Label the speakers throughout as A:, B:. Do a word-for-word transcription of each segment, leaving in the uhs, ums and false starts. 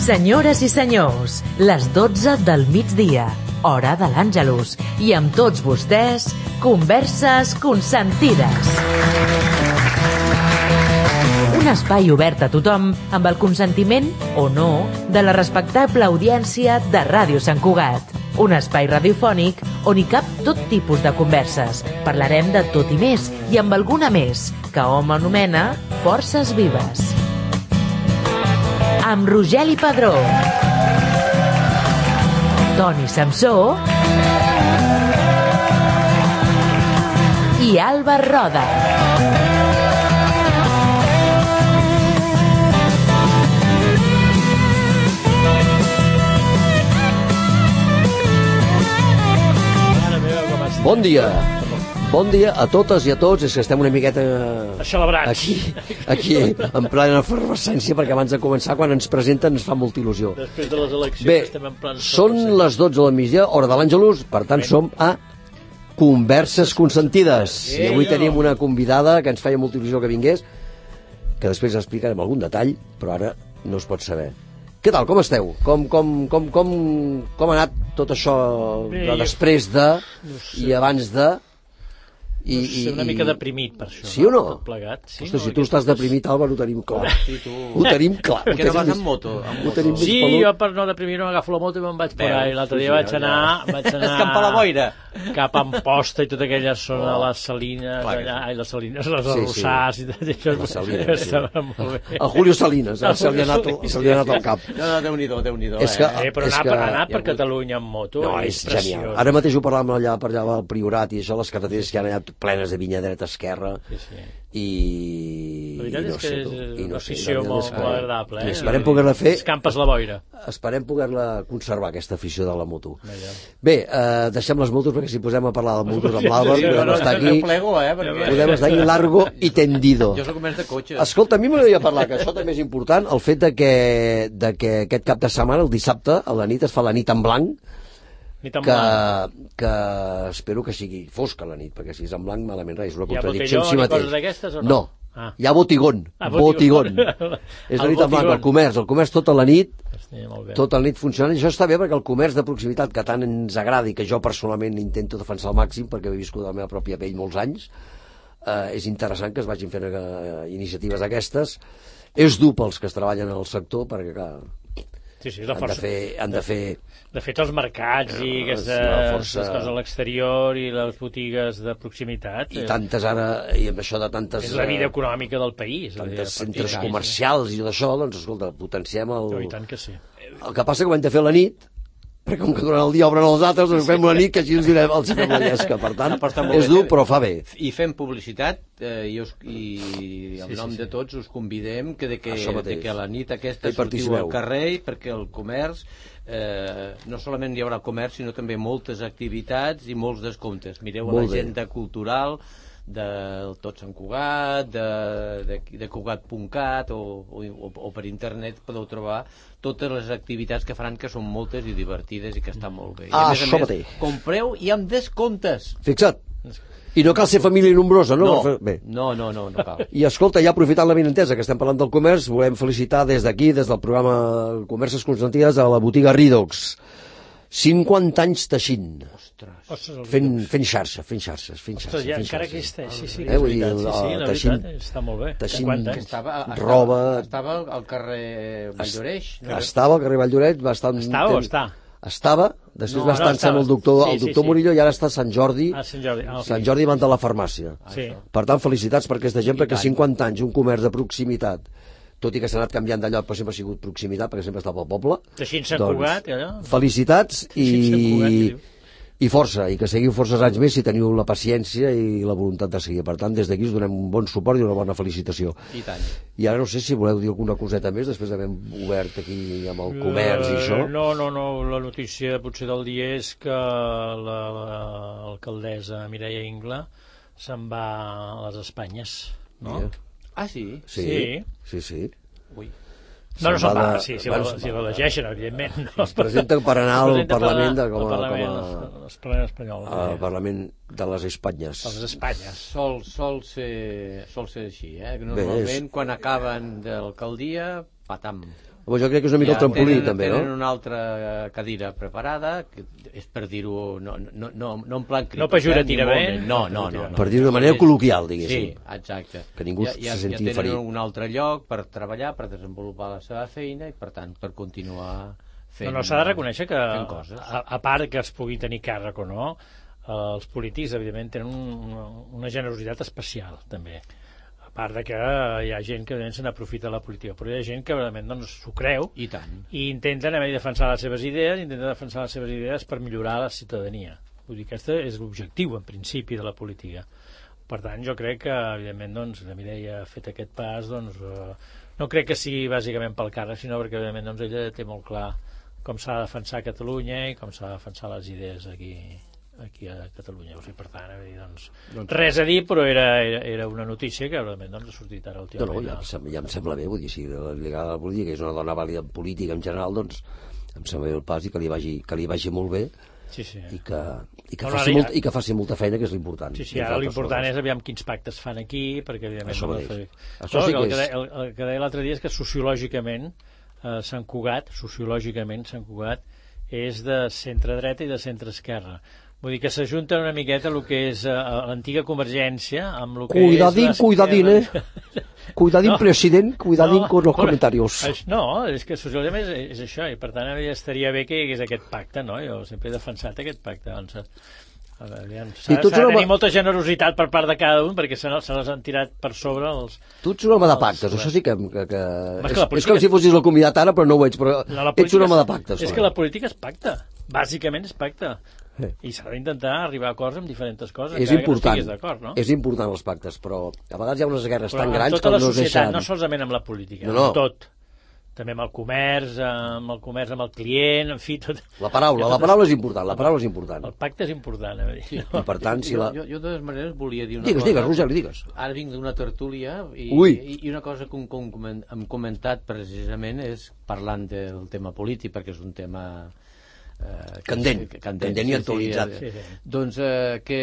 A: Senyores i senyors, les dotze del migdia, hora de l'Àngelus, i amb tots vostès, Converses Consentides. Un espai obert a tothom amb el consentiment, o no, de la respectable audiència de Ràdio Sant Cugat. Un espai radiofònic on hi cap tot tipus de converses. Parlarem de tot i més, i amb alguna més, que hom anomena Forces Vives. Amb Rogeli Padró, Toni Samsó i Alba Roda.
B: Bon dia, bon dia a totes i a tots. És que estem una miqueta
C: celebrats
B: aquí, aquí en plena efervescència, perquè abans de començar, quan ens presenten, ens fa molta il·lusió.
C: Després de les eleccions.
B: Bé,
C: estem en plan
B: són les dotze del migdia, hora de l'Àngelus, per tant som a Converses Consentides. I avui tenim una convidada que ens feia molta il·lusió que vingués, que després explicarem algun detall, però ara no es pot saber. Què tal, com esteu? Com, com, com, com, com ha anat tot això de
C: Bé,
B: després de
C: no sé.
B: i abans de... I,
C: no sé, una
B: i,
C: mica deprimit per això.
B: Sí o no?
C: Tot plegat. Sí,
B: Ostres,
C: no,
B: si tu estàs deprimit, Alba, ho tenim clar.
D: Sí, tu...
B: Ho tenim clar.
D: Per què no vas amb moto? Amb
B: Ho
D: moto.
B: tenim
C: Sí,
B: pelut.
C: jo per no deprimir-me m'agafo la moto i me'n vaig per ahí. L'altre
B: sí,
C: dia
B: sí,
C: vaig
B: ja,
C: anar... Vaig anar
D: Escampar la boira.
C: cap a Amposta i tota aquella zona,
B: Oh.
C: les Salines,
D: Clar que
C: allà,
D: sí.
C: ai, les Salines, les
B: Sí, sí.
C: Arrossars i tot això.
B: Les Salines, sí.
C: Estava molt bé.
B: El Julio Salinas, eh? se li ha anat, se li ha anat al cap.
D: No, no, Déu-n'hi-do, Déu-n'hi-do.
B: És que-
C: Eh, però
B: és
C: anar,
B: que
C: per, anar
B: hi ha
C: per
B: hagut-
C: Catalunya amb moto
B: No,
C: és,
B: és genial.
C: preciós.
B: Ara mateix ho parlàvem allà per allà al Priorat i això, les carreteres que hi ha allà plenes de vinya dreta, esquerra,
C: Sí, sí.
B: i...
C: La veritat
B: i no
C: és que
B: sé,
C: és
B: tu, i
C: una
B: no sé,
C: afició
B: la veritat
C: molt,
B: és que-
C: molt agradable.
B: i
C: Eh?
B: esperem poder-la fer,
C: Escampes la boira.
B: esperem poder-la conservar, aquesta afició de la moto.
C: Allà.
B: Bé, eh, deixem les motos, perquè si posem a parlar de motos amb l'Alba,
D: Sí,
B: podem
D: no,
B: estar
D: no,
B: aquí,
D: no plego, eh, perquè...
B: podem estar aquí largo i tendido.
D: Jo soc més de cotxes.
B: Escolta, a mi m'agradaria parlar, que això també és important, el fet de que, de que aquest cap de setmana, el dissabte, a la nit, es fa la nit en blanc,
C: Ni tan
B: que,
C: blanc.
B: que espero que sigui fosca la nit, perquè si és en blanc, malament res, és una
C: Hi ha
B: contradicció en si
C: botellón i
B: mateix.
C: coses d'aquestes o no?
B: No,
C: Ah.
B: hi ha botigón,
C: Ah,
B: botigón.
C: botigón.
B: És la
C: El
B: nit en blanc,
C: botigón.
B: el comerç, el comerç tota la nit,
C: Hosti, molt bé.
B: tota la nit funciona, i això està bé perquè el comerç de proximitat que tant ens agrada i que jo personalment intento defensar al màxim perquè he viscut a la meva pròpia pell molts anys, eh, és interessant que es vagin fent eh, iniciatives d'aquestes. És dur pels que es treballen al sector perquè clar,
C: Sí, sí, és la
B: han de
C: força.
B: fer, han de fer
C: De fet, els mercats i
B: Ah,
C: aquestes
B: la força-
C: les coses a l'exterior i les botigues de proximitat
B: i
C: eh,
B: tantes ara, i amb això de tantes
C: és la vida
B: eh,
C: econòmica del país. la vida
B: tantes centres
C: pràctica.
B: comercials i tot això, doncs escolta, potenciem el...
C: Oh, i tant que sí.
B: El que passa que ho hem de fer a la nit, perquè com que durant el dia obren els altres, doncs fem la nit, que així ens direm, els fem la llesca. Per tant,
D: Però està molt
B: és
D: bé.
B: dur, però fa bé.
D: I fem publicitat eh, i, us, i en
C: Sí,
D: nom
C: sí, sí.
D: de tots us convidem que de que,
B: Això mateix.
D: de que a la nit aquesta
B: Que hi
D: sortiu
B: participeu.
D: al carrer perquè el comerç eh, no solament hi haurà comerç sinó també moltes activitats i molts descomptes. Mireu a
B: Molt bé.
D: l'agenda cultural del Tot Sant Cugat, de, de, de cugat punt cat o, o, o per internet podeu trobar totes les activitats que faran, que són moltes i divertides i que estan molt bé. I
B: Ah,
D: a més a
B: això
D: més,
B: mateix.
D: compreu i amb descomptes.
B: Fixa't. I no cal ser família nombrosa, no?
D: No,
B: Per fer- Bé.
D: no, no, no, no cal.
B: I escolta, ja aprofitant la benentesa que estem parlant del comerç, volem felicitar des d'aquí, des del programa Converses Consentides, a la botiga Ridox. cinquanta anys teixint,
D: Ostres.
C: Ostres, el
B: fent,
C: Ridox.
B: fent xarxa, fent xarxes, fent xarxa,
C: Ostres, ja,
B: fent
C: encara
B: xarxa.
C: que està, sí, sí,
B: Eh, vull dir,
C: és veritat, sí, sí,
B: el
C: la
B: teixint-
C: veritat, està molt bé.
B: teixint-
C: cinquanta
D: Que
C: anys.
D: estava, estava,
B: Roba.
D: estava al carrer Valldoreix. No?
B: Estava al carrer Valldoreix, va estar un
C: Estava o
B: temps-
C: està?
B: Estava, després
D: No,
B: va
D: no,
B: estar en
C: estava.
B: el doctor,
C: Sí,
B: el
C: sí,
B: doctor
C: sí.
B: Murillo, i ara està a Sant Jordi,
C: Ah, Sant Jordi. Ah,
B: Sant Jordi davant de la farmàcia.
C: Sí.
B: Per tant, felicitats per aquesta gent,
D: I
B: perquè
D: tant.
B: cinquanta anys, un comerç de proximitat, tot i que s'ha anat canviant de lloc, però sempre ha sigut proximitat, perquè sempre estava al poble.
C: Teixint Sant
B: Doncs,
C: Cugat, allò.
B: Felicitats
C: Teixint Sant Cugat,
B: i,
C: diu.
B: i força, i que seguiu forces anys més si teniu la paciència i la voluntat de seguir. Per tant, des d'aquí us donem un bon suport i una bona felicitació.
D: I tant.
B: I ara no sé si voleu dir alguna coseta més, després d'haver obert aquí amb el comerç i això.
C: Eh, No, no, no, la notícia potser del dia és que l'alcaldessa Mireia Ingla se'n va a les Espanyes, no?
B: Mira.
D: Ah, sí?
B: Sí,
C: Sí.
B: sí, sí.
D: Ui.
C: No, no
B: Se'n
C: se'n
B: va
C: va,
B: de-
C: sí, si,
B: bueno,
C: la,
B: se'n
C: si
B: va
C: la
B: de-
C: llegeixen, evidentment. No?
B: Es presenta per anar al
C: presenta per
B: Parlament de,
C: anar
B: com a,
C: al Parlament,
B: com a,
C: al Parlament espanyol.
B: al Parlament de les Espanyes.
C: A les Espanyes.
D: Sol, sol, ser, sol ser així, eh? Que
B: Bé,
D: normalment
B: és-
D: quan acaben de l'alcaldia, patam.
B: Home, jo crec que és una mica el trampolí,
D: tenen,
B: també,
D: tenen
B: no?
D: una altra cadira preparada, que és per dir-ho, no, no, no, no en plan crític.
C: No pejorativament.
D: No, no, no, no.
B: Per dir-ho de manera col·loquial, diguéssim.
D: Sí, exacte.
B: Que ningú
D: ja,
B: se
D: ja,
B: senti
D: ja
B: ferit.
D: tenen un altre lloc per treballar, per desenvolupar la seva feina i, per tant, per continuar fent,
C: No, no, s'ha de reconèixer que,
D: fent coses.
C: a, a part que es pugui tenir càrrec o no, eh, els polítics, evidentment, tenen una, una generositat especial, també. A part de que hi ha gent que se n'aprofita de la política, però hi ha gent que realment doncs, s'ho creu
D: I tant.
C: i intenten a defensar les seves idees, intenten defensar les seves idees per millorar la ciutadania. Vull dir que aquest és l'objectiu, en principi, de la política. Per tant, jo crec que, evidentment, doncs, la Mireia ha fet aquest pas, doncs, eh, no crec que sigui bàsicament pel càrrec, sinó perquè, evidentment, doncs, ella té molt clar com s'ha de defensar Catalunya i com s'ha de defensar les idees aquí aquí a Catalunya. O sigui, per tant, dir, doncs, doncs, res a dir, però era, era, era una notícia que realment doncs, ha sortit ara últimament.
B: No, no, ja, em sembla, ja em sembla bé, vull dir, si la lligada a la política és una dona vàlida en política en general, doncs em sembla bé el pas i que li vagi, que li vagi molt bé
C: sí, sí.
B: i que, i que,
C: No,
B: faci,
C: no,
B: molt, i que faci molta feina, que és l'important.
C: Sí, sí, ara l'important és aviam quins pactes fan aquí, perquè evidentment...
B: Això
C: no
B: mateix.
C: fer...
B: Això
C: no,
B: sí que
C: el,
B: és...
C: que deia, el, el que deia l'altre dia és que sociològicament eh, Sant Cugat, sociològicament Sant Cugat és de centre-dreta i de centre-esquerra. Vull dir que s'ajunten una miqueta el que és uh, l'antiga Convergència amb el que
B: Cuidadín,
C: és...
B: cuidadín, eh? Cuidadín,
C: No.
B: president, cuidadín
C: No,
B: con los
C: però-
B: comentarios.
C: és- No, és que socialment és, és això, i per tant estaria bé que hi hagués aquest pacte, no? Jo sempre he defensat aquest pacte, doncs... A veure, aviam,
B: I
C: s'ha
B: tu ets
C: s'ha de
B: un home-
C: tenir molta generositat per part de cada un, perquè se, se les han tirat per sobre els...
B: Tu ets un home de pactes, això sí que... que, que...
C: és
B: És,
C: que la
B: és
C: política-
B: com si fossis el convidat ara, però no ho ets, però
C: No, la
B: ets un
C: política
B: home
C: és-
B: de pactes.
C: És
B: clar.
C: que la política és pacte, bàsicament és pacte.
B: Sí.
C: I s'ha d'intentar arribar a acords amb diferents coses,
B: És
C: encara
B: important,
C: que no estiguis d'acord, no?
B: és important els pactes, però a vegades hi ha unes guerres
C: Però
B: tan
C: en
B: grans
C: tota
B: que
C: la
B: no es
C: societat,
B: deixen...
C: no solament amb la política,
B: No, no.
C: amb tot. També amb el comerç, amb el comerç amb el client, en fi, tot...
B: La paraula, la paraula és important, la paraula és important.
C: El pacte és important, a dir.
B: I per tant, si la...
D: Jo, jo, de totes maneres, volia dir una
B: Digues,
D: cosa...
B: digues, Rogeli, digues.
D: Ara vinc d'una tertúlia i,
B: Ui.
D: i, i una cosa que, que hem, hem comentat precisament és parlant del tema polític, perquè és un tema... Eh, que-
B: Candent,
D: que-
B: candent i actualitzat.
C: Sí, sí.
D: Doncs eh, que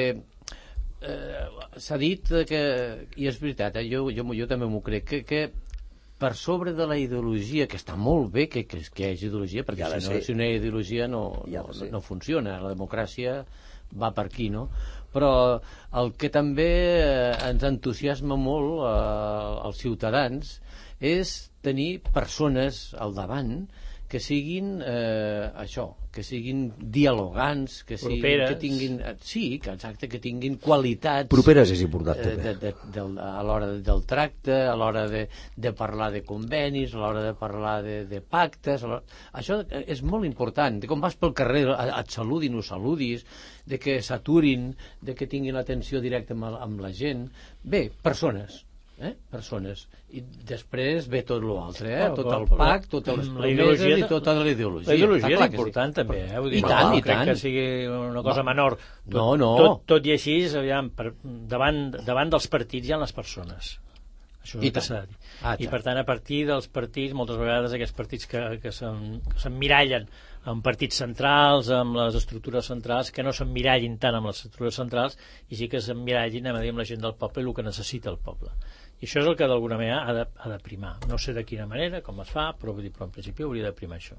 D: eh, s'ha dit que, i és veritat, eh, jo, jo, jo també m'ho crec, que, que per sobre de la ideologia, que està molt bé que, que, que hi hagi ideologia, perquè
B: Ja ha de
D: si, no,
B: ser.
D: si no hi ha ideologia no,
B: Ja
D: no,
B: ha de ser.
D: no funciona, la democràcia va per aquí, no? Però el que també eh, ens entusiasma molt eh, als ciutadans és tenir persones al davant que siguin eh, això, que siguin dialogants, que, siguin,
C: Properes.
D: que tinguin, eh, sí, que, exacte, que tinguin qualitats
B: Properes és important,
D: eh, de,
B: també.
D: de, del, a l'hora del tracte, a l'hora de, de parlar de convenis, a l'hora de parlar de, de pactes. A l'hora... Això és molt important. De com vas pel carrer, et saludin o saludis, de que s'aturin, de que tinguin l'atenció directa amb, amb la gent. Bé, persones. Eh? Persones. I després ve tot l'altre, eh?
C: Oh,
D: tot
C: oh,
D: el
C: però-
D: pack, totes les
C: la
D: promeses
C: ideologia-
D: i tota la ideologia.
C: La ideologia
D: Està
C: és
D: clar que sí.
C: important, també, eh? Vull dir,
D: I tant,
C: no
D: i
C: crec
D: tant.
C: que sigui una cosa menor. Tot,
D: No, no.
C: Tot, tot i així, aviam, per, davant, davant dels partits hi ha les persones. Això és
D: I
C: el que
D: tant.
C: s'ha de dir.
D: Ah,
C: I
D: tant.
C: per tant, a partir dels partits, moltes vegades aquests partits que, que s'em- que s'emmirallen amb partits centrals, amb les estructures centrals, que no s'emmirallin tant amb les estructures centrals i sí que s'emmirallin a dir, amb la gent del poble i el que necessita el poble. I això és el que d'alguna manera ha de, ha de primar. No sé de quina manera, com es fa, però, vull dir, però en principi hauria de primar això.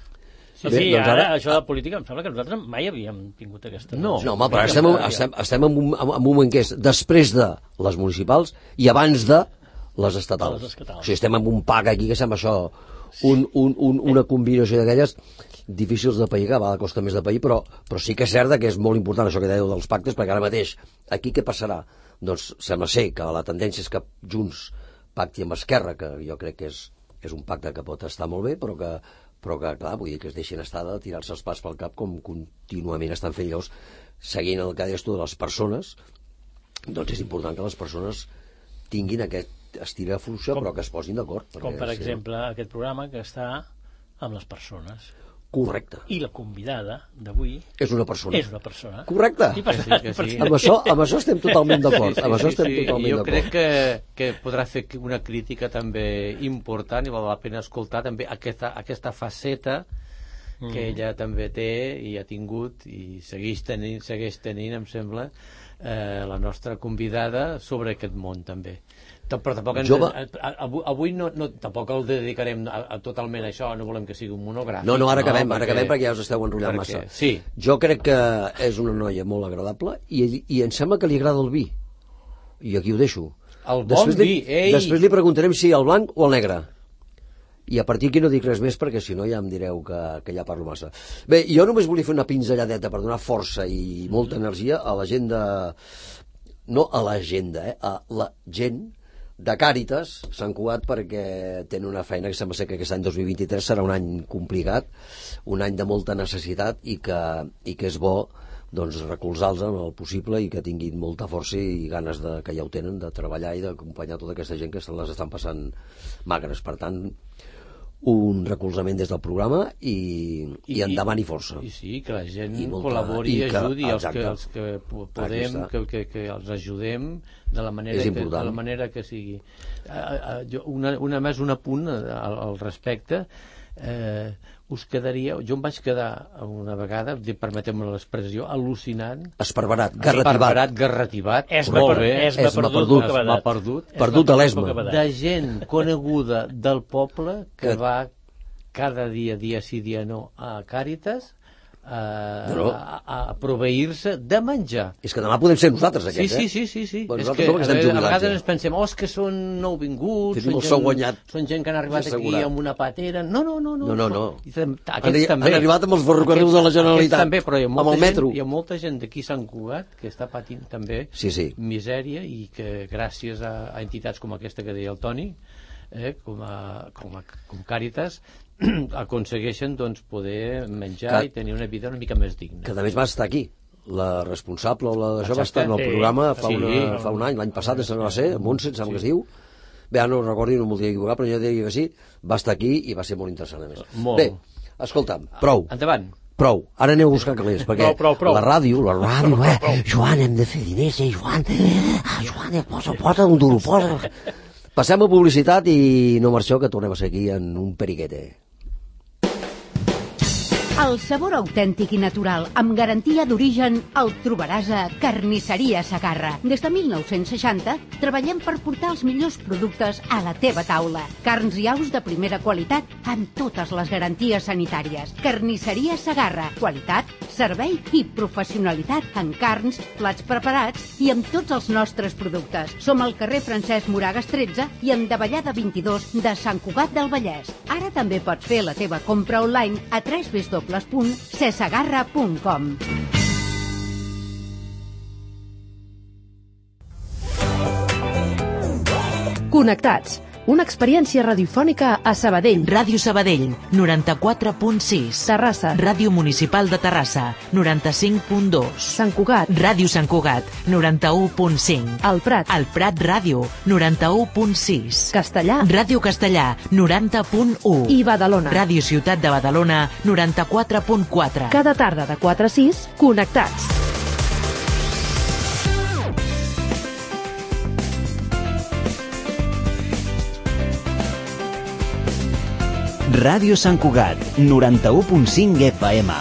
C: Sí,
B: Bé,
C: sí,
B: doncs
C: ara,
B: ara-
C: això de política em sembla que nosaltres mai havíem tingut aquesta...
D: No.
B: No, home, però estem, en- estem, estem en, un, en un moment que és després de les municipals i abans de les estatals.
C: Les estatals.
B: O sigui, estem en un pack aquí que sembla això, un, un, un, una combinació d'aquelles difícils de pair, que a vegades costa més de pair, però, però sí que és cert que és molt important això que dèieu dels pactes, perquè ara mateix, aquí què passarà? Doncs sembla ser que la tendència és que Junts pacti amb Esquerra, que jo crec que és, és un pacte que pot estar molt bé, però que, però que clar, vull dir que es deixin estar de tirar-se els pas pel cap com contínuament estan fent llavors, seguint el que deies tu de les persones, doncs és important que les persones tinguin aquest estil de funció,
C: Com-
B: però que es posin d'acord.
C: Com, per
B: perquè, sí,
C: exemple, aquest programa que està amb les persones.
B: Correcte.
C: I la convidada d'avui
B: És una persona.
C: és una persona.
B: Correcte.
C: I per
D: Que sí,
C: tant,
D: que
C: per
D: sí.
C: tant,
B: Amb això, amb això estem totalment d'acord. Amb això estem totalment
D: jo
B: d'acord.
D: crec que, que podrà fer una crítica també important i val la pena escoltar també aquesta, aquesta faceta que
C: Mm.
D: ella també té i ha tingut i segueix tenint, segueix tenint em sembla, eh, la nostra convidada sobre aquest món també. Però tampoc ens,
B: jove...
D: avui, avui no, no, tampoc el dedicarem a, a totalment a això, no volem que sigui un monogràfic.
B: No, no, ara acabem,
D: no,
B: ara
D: perquè,
B: acabem perquè ja us esteu enrotllant
D: perquè,
B: massa.
D: Sí.
B: Jo crec que és una noia molt agradable i, i em sembla que li agrada el vi. I aquí ho deixo.
D: El bon
B: després
D: vi,
B: li,
D: ei!
B: Després li preguntarem si el blanc o el negre. I a partir d'aquí no dic res més perquè si no ja em direu que, que ja parlo massa. Bé, jo només volia fer una pinzelladeta per donar força i molta energia a la gent de... No a l'agenda, eh? A la gent de Càritas, Sant Cugat, perquè tenen una feina que sembla ser que aquest any dos mil vint-i-tres serà un any complicat, un any de molta necessitat i que, i que és bo doncs, recolzar-los en el possible i que tinguin molta força i ganes de, que ja ho tenen, de treballar i d'acompanyar tota aquesta gent que se les estan passant magres. Per tant, un recolzament des del programa i, i, i endavant i força.
D: I sí, que la gent
B: molta,
D: col·labori i, i ajudi
B: que,
D: els que, els que podem, que, que, que els ajudem de la manera, que, de la manera que sigui. Una, una més un apunt al, al respecte. Eh, us quedaria... Jo em vaig quedar una vegada, permeteu-me l'expressió, al·lucinant.
B: Esparverat, garrativat.
D: Esparverat, garrativat.
C: Esma,
D: molt bé.
C: Esma, esma perdut.
D: Esma perdut.
B: Perdut a l'esma.
D: De gent coneguda del poble que, que va cada dia, dia sí, dia no, a Càritas a, no. a, a proveir-se de menjar.
B: És que demà podem ser nosaltres, aquests,
D: sí,
B: eh?
D: Sí, sí, sí.
B: Bueno,
D: és que,
B: a,
D: a, a vegades ens pensem, oh, és que són nouvinguts, són gent, són gent que han arribat aquí amb una patera. No, no, no.
B: No, no, no.
D: Aquests
B: han,
D: també.
B: Han arribat amb els ferrocarrils de la Generalitat.
D: També, però hi ha molta,
B: amb el metro.
D: Gent, hi ha molta gent d'aquí a Sant Cugat que està patint també
B: sí, sí.
D: misèria i que gràcies a, a entitats com aquesta que deia el Toni, eh, com, a, com, a, com Càritas, aconsegueixen doncs, poder menjar que, i tenir una vida una mica més digna.
B: Que a més va estar aquí. La responsable o la d'això va estar en el programa fa, sí, una, fa un any, l'any passat, no va ser, Montse, em sembla sí. que es diu. Bé, no ho recordo, no m'ho voldria equivocar, però jo diria que sí, va estar aquí i va ser molt interessant a més.
D: Molt.
B: Bé, escolta'm, prou.
D: Endavant.
B: Prou, ara aneu a buscar calés, perquè
C: prou, prou, prou.
B: la ràdio, la ràdio, eh, Joan, hem de fer diners, eh, Joan, ah, Joan, posa, posa un duro, posa. Passem a publicitat i no marxeu, que tornem a ser aquí en un periquete.
E: El sabor autèntic i natural, amb garantia d'origen, el trobaràs a Carnisseria Segarra. Des de mil nou-cents seixanta treballem per portar els millors productes a la teva taula. Carns i aus de primera qualitat amb totes les garanties sanitàries. Carnisseria Segarra. Qualitat, servei i professionalitat en carns, plats preparats i amb tots els nostres productes. Som al carrer Francesc Moragas tretze i en Davallada vint-i-dos de Sant Cugat del Vallès. Ara també pots fer la teva compra online a w w w punt cesegarra punt com.
F: Connectats, una experiència radiofònica a Sabadell.
A: Ràdio Sabadell, noranta-quatre punt sis.
F: Terrassa.
A: Ràdio Municipal de Terrassa, noranta-cinc punt dos.
F: Sant Cugat.
A: Ràdio Sant Cugat, noranta-u punt cinc.
F: El Prat.
A: El Prat Ràdio, noranta-u punt sis.
F: Castellà.
A: Ràdio Castellà, noranta punt u.
F: I Badalona.
A: Ràdio Ciutat de Badalona, noranta-quatre punt quatre.
F: Cada tarda de quatre a sis, connectats.
G: Ràdio Sant Cugat, noranta-u punt cinc F M.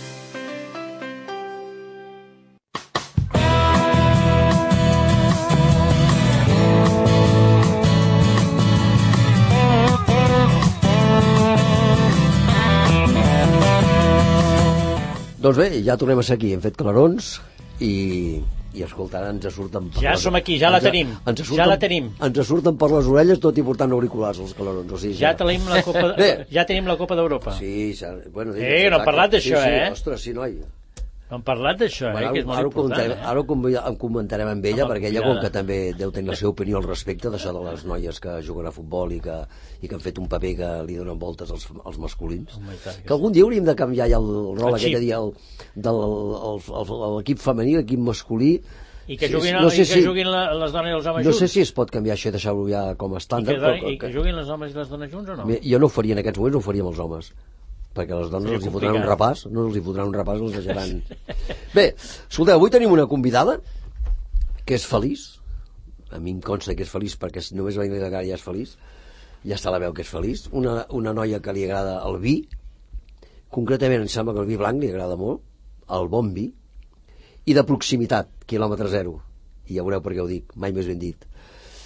B: Doncs bé, ja tornem a ser aquí. Hem fet clarons i... i escolta, ara ens surten per
C: ja
B: les...
C: som aquí, ja la tenim
B: ens surten,
C: ja la tenim
B: ens surten per les orelles tot i portant auriculars els calarons, o sigui,
C: ja, ja tenim la Copa ja tenim la Copa d'Europa
B: sí, bueno,
C: eh, no hem parlat d'això,
B: sí, sí,
C: eh
B: ostres, sí, noi
C: no hem parlat d'això,
B: bueno,
C: eh, que és molt
B: ara
C: important
B: eh? Ara ho comentarem amb ella,
C: amb
B: perquè ella com que també deu tenir la seva opinió al respecte d'això de les noies que juguen a futbol i que, i que han fet un paper que li donen voltes als, als masculins,
C: oh God,
B: que algun dia hauríem de canviar ja el rol el aquest de dir el, del l'equip femení, l'equip masculí
C: i que juguin,
B: no sé
C: i que
B: si,
C: juguin la, les dones i els homes
B: no
C: junts.
B: sé si es pot canviar això i deixar-ho ja com a estàndard.
C: I que, però, i que juguin les homes i les dones junts o no?
B: Jo no ho faria en aquests moments, no ho faria amb els homes. Perquè les dones els hi fotran un repàs, no els hi fotran un repàs, els deixaran... Bé, escolteu, avui tenim una convidada que és feliç. A mi em consta que és feliç perquè només veient la cara ja és feliç. Ja se la veu que és feliç. Una, una noia que li agrada el vi. Concretament em sembla que el vi blanc li agrada molt. El bon vi. I de proximitat, quilòmetre zero. I ja veureu per què ho dic, mai més ben dit.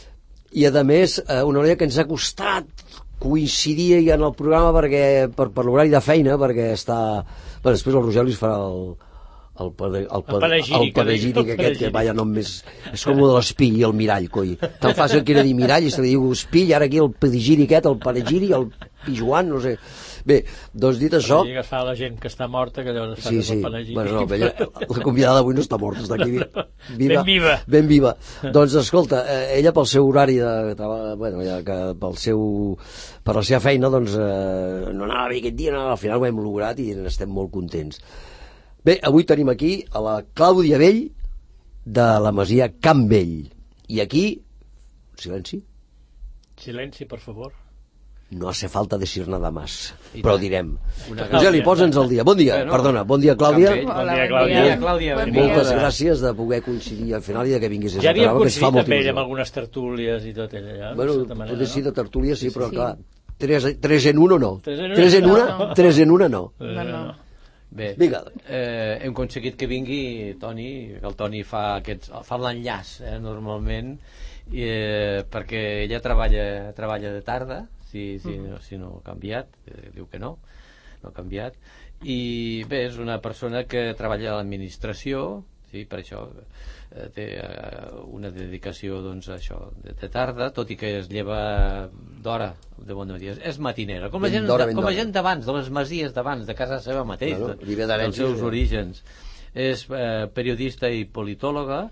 B: I a més, eh, una hora que ens ha costat coincidir en el programa perquè, per, per l'horari de feina, perquè està... Bueno, després el Rogeli es farà el, el, el, el, el panegíric aquest, que vaya nom més... És com el de l'espill i el mirall, coi. Tan fàcil que era dir mirall i se li diu espill, ara aquí el panegíric aquest, el panegíric, el pijuan, no sé... Bé, doncs dit això...
C: El que fa la gent que està morta, que llavors
B: sí, sí.
C: el panegíric.
B: Bueno, no, ella, la convidada d'avui no està morta, està aquí viva.
C: Ben viva.
B: Ben viva. Doncs escolta, ella pel seu horari de... Bueno, ja que pel seu... Per la seva feina, doncs, eh, no anava bé aquest dia, no, al final ho hem lograt i n'estem molt contents. Bé, avui tenim aquí a la Clàudia Vell de la Masia Can Vell. I aquí... Silenci.
C: Silenci, per favor.
B: No hace falta decir nada más, però direm.
C: Rogeli,
B: posa'ns el dia. Bon dia, bueno, perdona, bon dia, Clàudia.
C: Bon dia, Clàudia.
D: Clàudia.
B: Moltes gràcies de poder coincidir al final i de que vinguis a
C: ja havíem
B: coincidit
C: amb ell amb algunes tertúlies i tot ella, ja?
B: Bueno, potser sí, de tertúlies sí, però
E: sí.
B: clar, tres, tres en uno no.
C: Tres en una,
B: tres en una,
E: no.
B: tres en una no.
C: No, no.
D: Bé,
B: Vinga.
D: eh, hem aconseguit que vingui Toni, que el Toni fa, aquests, fa l'enllaç eh, normalment, eh, perquè ella treballa, treballa de tarda, si, si, no, si no ha canviat, eh, diu que no, no ha canviat, i bé, és una persona que treballa a l'administració, sí, per això eh, té eh, una dedicació doncs, a això, de, de tarda, tot i que es lleva d'hora, de bon dia. És matinera, com la gent, de, com la gent d'abans, de les masies d'abans, de casa seva mateix,
B: bueno,
D: de, dels seus orígens. És eh, periodista i politòloga,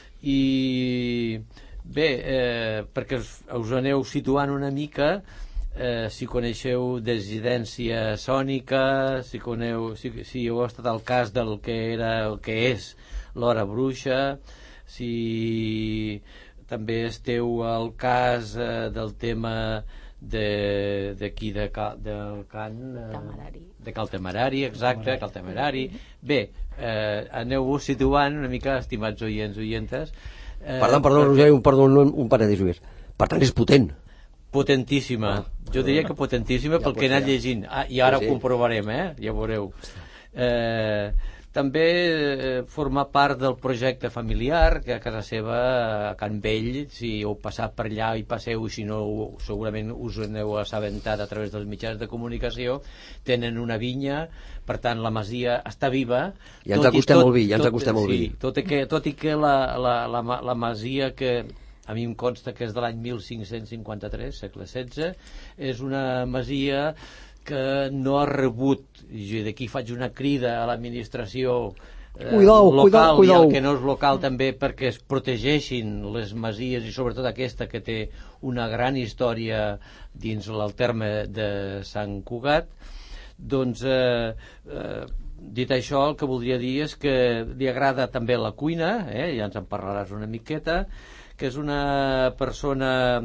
D: i bé, eh, perquè us, us aneu situant una mica, eh, si coneixeu Dissidència Sònica, si, coneu, si, si heu estat al cas del que era el que és l'Hora Bruixa, si també esteu al cas eh, del tema de d'aquí de, de, del cant eh, de Cal Temerari, exacte, Cal Temerari. Bé, eh, aneu-vos situant una mica, estimats oients, oientes.
B: Eh, perdó, perdó, Roger, un, perdó, un, un parèntesi més. Per tant, és potent.
D: Potentíssima. Ah, jo diria que potentíssima, ja pel que he anat llegint. Ah, i ara sí, sí. Ho comprovarem, eh? Ja veureu. Eh, també eh, forma part del projecte familiar, que a casa seva, a Can Vell, si heu passat per allà i passeu, si no, segurament us aneu assabentat a través dels mitjans de comunicació, tenen una vinya, per tant la masia està viva.
B: Ja ens acostem molt vi, ja ens acostem molt vi.
D: Sí, tot i que, tot i que la, la, la, la masia que a mi em consta que és de l'any mil cinc-cents cinquanta-tres, segle setze, és una masia que no ha rebut, i d'aquí faig una crida a l'administració eh,
B: cuidao,
D: local
B: cuidao, cuidao.
D: I el que no és local també, perquè es protegeixin les masies, i sobretot aquesta que té una gran història dins el terme de Sant Cugat. Doncs eh, eh, dit això, el que voldria dir és que li agrada també la cuina, eh, ja ens en parlaràs una miqueta, que és una persona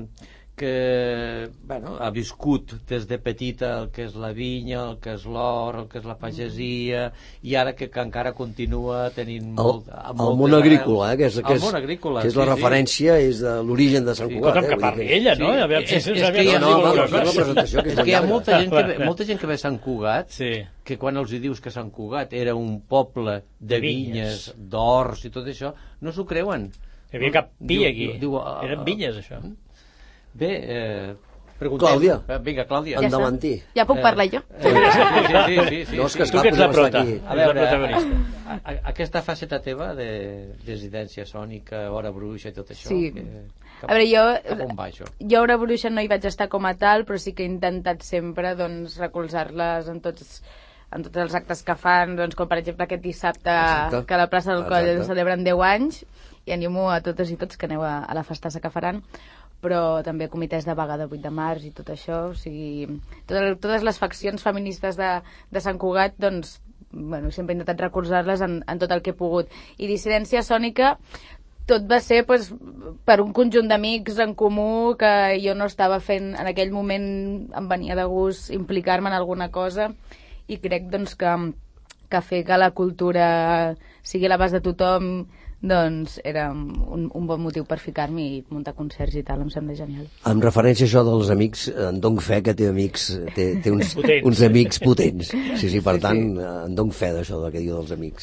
D: que bueno, ha viscut des de petita el que és la vinya, el que és l'or, el que és la pagesia, i ara que, que encara continua tenint molt...
B: El, el món agrícola, eh, que és, que és,
D: món agrícola,
B: que és
D: sí,
B: la referència, sí. És de l'origen de Sant
D: sí.
B: Cugat.
C: Escolta'm, que parli ella, no?
D: Sí.
C: És,
D: és, és que hi ha,
B: no, no, no, la presentació, que és,
D: és que hi ha molta gent que, ve, molta gent que ve a Sant Cugat,
C: sí.
D: Que quan els hi dius que Sant Cugat era un poble de vinyes, d'horts i tot això, no s'ho creuen.
C: Hi havia cap pi aquí.
D: Diu, uh,
C: eren vinyes, això.
D: Bé, eh, preguntem.
B: Clàudia.
D: Vinga, Clàudia.
B: Ja endavantí.
H: Ja puc parlar jo?
D: Eh, sí, sí, sí, sí, sí,
B: no, és que
C: tu que ets la prota,
D: a veure, a, a, aquesta faceta teva de Dissidència Sònica, Hora Bruixa i tot això,
H: sí.
D: que, cap,
H: a veure, jo,
D: cap on va això?
H: Jo Hora Bruixa no hi vaig estar com a tal, però sí que he intentat sempre doncs, recolzar-les en tots en tots els actes que fan, doncs, com per exemple aquest dissabte Exacte. Que a la plaça del Coll Exacte. Celebren deu anys, i animo a totes i tots que aneu a, a la festassa que faran, però també comitès de vaga de vuit de març i tot això, o sigui, totes, totes les faccions feministes de, de Sant Cugat, doncs, bueno, sempre he intentat recolzar-les en, en tot el que he pogut. I Dissidència Sònica, tot va ser pues, per un conjunt d'amics en comú que jo no estava fent, en aquell moment em venia de gust implicar-me en alguna cosa, i crec doncs, que, que fer que la cultura sigui a l'abast de tothom doncs era un, un bon motiu per ficar-m'hi i muntar concerts i tal, em sembla genial.
B: En referència a això dels amics, en dono fe que té amics, té, té uns, uns amics potents. Sí, sí, per tant, en dono fe d'això que diu dels amics.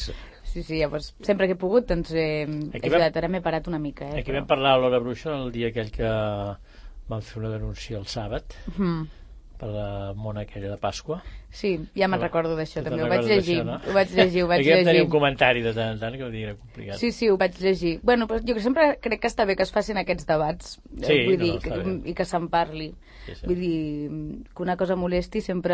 H: sí, sí, llavors, sempre que he pogut, doncs he, he ajudat. Ara m'he parat una mica, eh?
C: Aquí vam parlar a l'Hora Bruixa el dia aquell que vam fer una denúncia el sàbat, mm. per la mona aquella de Pasqua.
H: Sí, ja me'n recordo d'això, també. Ho vaig llegir, no? ho vaig llegir, ho vaig
C: aquí
H: llegir.
C: Aquí vam tenir un comentari de tant en tant que ho era complicat.
H: Sí, sí, ho vaig llegir. Bueno, però jo sempre crec que està bé que es facin aquests debats,
C: sí,
H: vull
C: no,
H: dir,
C: no,
H: que, i que se'n parli.
C: Sí, sí.
H: Vull dir, que una cosa molesti sempre...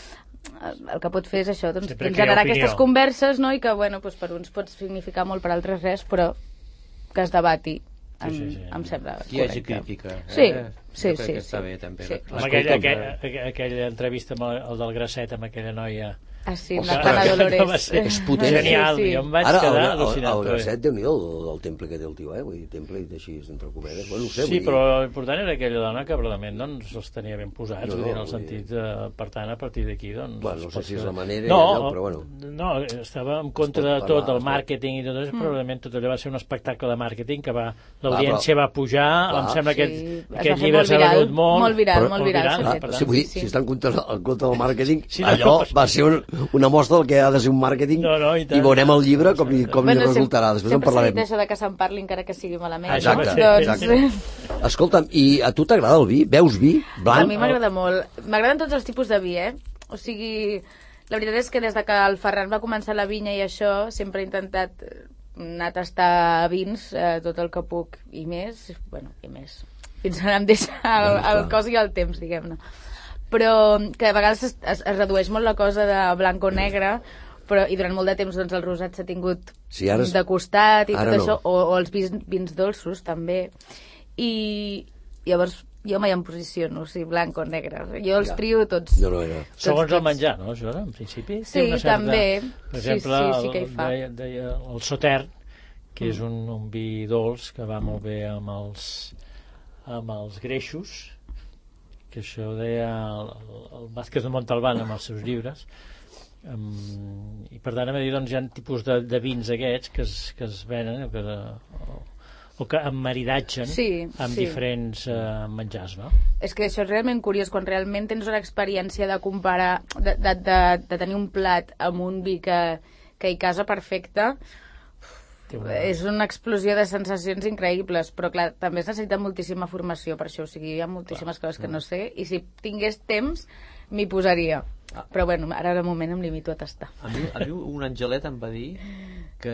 H: El que pot fer és això, doncs, generar
C: opinió.
H: Aquestes converses, no? I que, bueno, doncs per uns pot significar molt, per altres res, però que es debati. Em, sí, sí, sí. em sembla correcte.
D: Qui hagi crítica. Eh?
H: Sí, sí,
D: sí.
H: sí.
D: Que està bé, també.
H: Sí.
C: Amb aquella, aquella, aquella entrevista amb el, el del Grasset, amb aquella noia...
H: Ah, sí, amb la Cana Dolores.
B: És potent.
C: Genial, sí, sí. Jo em vaig
B: Ara,
C: quedar
B: el,
C: al·lucinat.
B: El, el Grasset, Déu-n'hi-do, el, el temple que té el tio, eh? Vull dir, temple i així, entre cometes. Bueno, no sé,
C: sí, però l'important era aquella dona que, verdament, doncs, els tenia ben posats,
B: no,
C: vull dir, en
B: no,
C: el sentit, eh, per tant, a partir d'aquí, doncs...
B: Bueno, no sé si és la manera,
C: no,
B: allò, però bueno...
C: No, estava en contra de tot, parlar, el màrqueting i tot això, mm. probablement tot allò va ser un espectacle de màrqueting que va... L'audiència va pujar, clar, em sembla que sí, aquest llibre s'ha venut molt...
H: Molt viral, molt viral.
B: Sí, vull dir, si està en contra del màrqueting, allò va ser una mostra del que ha de ser un màrqueting.
C: No, no, i,
B: i veurem el llibre com, i, com
H: bueno,
B: li resultarà. Després en parlarem.
H: Sempre s'ha dit això de que se'n parli encara que sigui malament.
B: Exacte,
H: no?
B: exacte. Doncs... Escolta'm, i a tu t'agrada el vi? Veus vi? Blanc?
H: A mi m'agrada molt. M'agraden tots els tipus de vi, eh? O sigui, la veritat és que des de que el Ferran va començar la vinya i això, sempre he intentat anar a tastar vins, eh, tot el que puc, i més, bueno, i més. Fins ara em deixa el, el cos i el temps, diguem-ne. Però que a vegades es, es, es redueix molt la cosa de blanc o negre, però, i durant molt de temps doncs, el rosat s'ha tingut
B: sí, ara,
H: de costat i tot
B: no.
H: això, o, o els vins, vins dolços també, i llavors jo mai em posiciono, si blanc o negre, jo els ja. trio tots,
B: no, no, no.
H: tots
C: segons
H: tots.
C: el menjar, no, això, en principi
H: sí,
C: té una certa...
H: també
C: per exemple,
H: sí, sí, sí que hi fa.
C: Deia, deia el Sautern, que mm. és un, un vi dolç que va molt bé amb els amb els greixos, que això ho deia el, el Vázquez de Montalbán amb els seus llibres. Um, i per tant, a dir, doncs, hi ha tipus de, de vins aquests que es, que es venen o que, o, o que emmaridatgen
H: sí,
C: amb
H: sí.
C: diferents uh, menjars, no?
H: És que això és realment curiós, quan realment tens una experiència de comparar, de, de, de, de tenir un plat amb un vi que, que hi casa perfecte, una... és una explosió de sensacions increïbles, però clar, també es necessita moltíssima formació per això, o sigui, hi ha moltíssimes clar. coses que no sé, i si tingués temps m'hi posaria. Ah. Però bueno, ara de moment em limito a tastar.
D: A mi, a mi un angelet em va dir que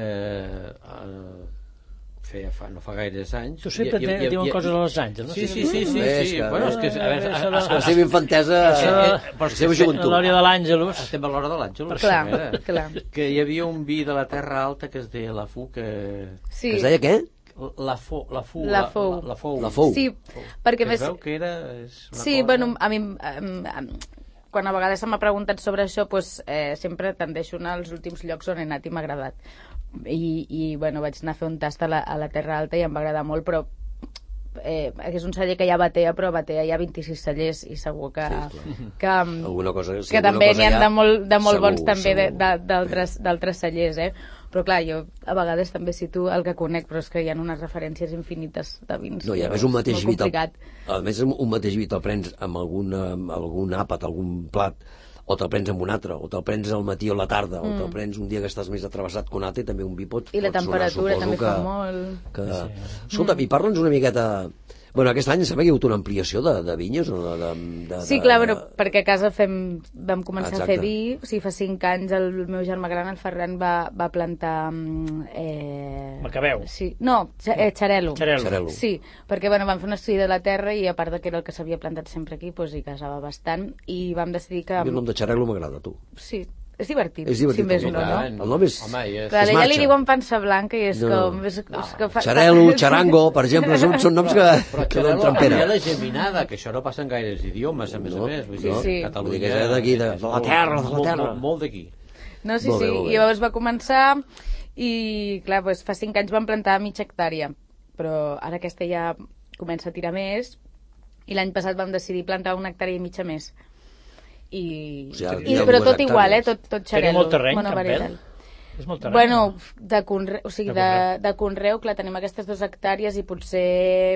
D: uh, feia fa, no fa gaires anys...
C: Tu sempre i, i, diuen i, coses als àngels, no?
D: Sí, sí, sí, sí,
B: sí,
D: sí. Bueno, és que... A veure, a, a,
B: la seva infantesa... La seva joventut.
C: L'hora de l'Àngelus.
D: Estem a l'hora de l'Àngelus.
H: Clar, clar.
D: Que hi havia un vi de la Terra Alta que es deia la Fu, que...
B: Sí. Que es deia què?
D: La fou, la fou,
H: la fou.
D: La, la fou.
B: La fou.
H: Sí, perquè
D: que
H: més...
D: Es veu que era... És una
H: sí,
D: cosa...
H: bueno, a mi... Um, quan a vegades se m'ha preguntat sobre això, doncs, eh, sempre tendeixo a anar als últims llocs on he anat i m'ha agradat. I, i bueno, vaig anar a fer un tast a la, a la Terra Alta i em va agradar molt, però eh, és un celler que hi ha Batea, però a Batea hi ha vint-i-sis cellers i segur que,
B: sí,
H: que,
B: alguna cosa, sí,
H: que també n'hi ha de molt, de molt
B: segur,
H: bons també d'altres cellers, eh? Però clar, jo a vegades també cito el que conec, però és que hi ha unes referències infinites de vins.
B: No, i a més un mateix vi, a més un mateix vi te'l prens amb alguna, amb algun àpat, algun plat, o te'l prens amb un altre, o te'l prens al matí o a la tarda, mm. o te'l prens un dia que estàs més atravessat que un altre, i també un vi pot,
H: I la
B: pot
H: temperatura
B: sonar,
H: també
B: que,
H: fa molt.
B: Que... Sí. Escolta, mm. i parla'ns una miqueta... Bueno, aquest any sembla que hi ha hagut una ampliació de, de vinyes, o de, de, de,
H: sí, clar, però perquè a casa fem, vam començar
B: Exacte.
H: a fer vi, o sigui, fa cinc anys el meu germà gran, el Ferran, va, va plantar... Eh...
C: Macabeu.
H: Sí, no, eh, xarel·lo.
C: Xarel·lo.
H: Sí, perquè bueno, vam fer un estudi de la terra i a part de que era el que s'havia plantat sempre aquí, doncs hi casava bastant, i vam decidir que...
B: El nom de xarel·lo m'agrada, tu.
H: Sí, és divertit,
B: és divertit
H: si més no, no?
B: El nom és...
D: Home, és...
H: Clar, ella li diuen pansa blanca i és
B: no.
H: com... És,
B: no.
H: és que fa...
B: Xarel·lo, xarango, per exemple, són, són noms que...
D: Però
B: que
D: xarel·lo, a mi la geminada, que això no passa en gaires idiomes, a més
B: no,
D: a més. Vull
H: sí,
D: dir,
H: sí.
D: Catalunya...
B: Vull dir que és d'aquí, de, de la terra, de la terra.
D: Molt, molt d'aquí.
H: No, sí, sí, i llavors va començar i, clar, doncs, fa cinc anys vam plantar mitja hectàrea, però ara aquesta ja comença a tirar més i l'any passat vam decidir plantar una hectàrea i mitja més. I,
B: o sigui,
H: i però tot igual, eh? Tot, tot xarel·lo.
C: Teniu molt terreny, Campbell? És molt terreny.
H: Bueno, de conreu, o sigui, de, de conreu, clar, tenim aquestes dues hectàrees i potser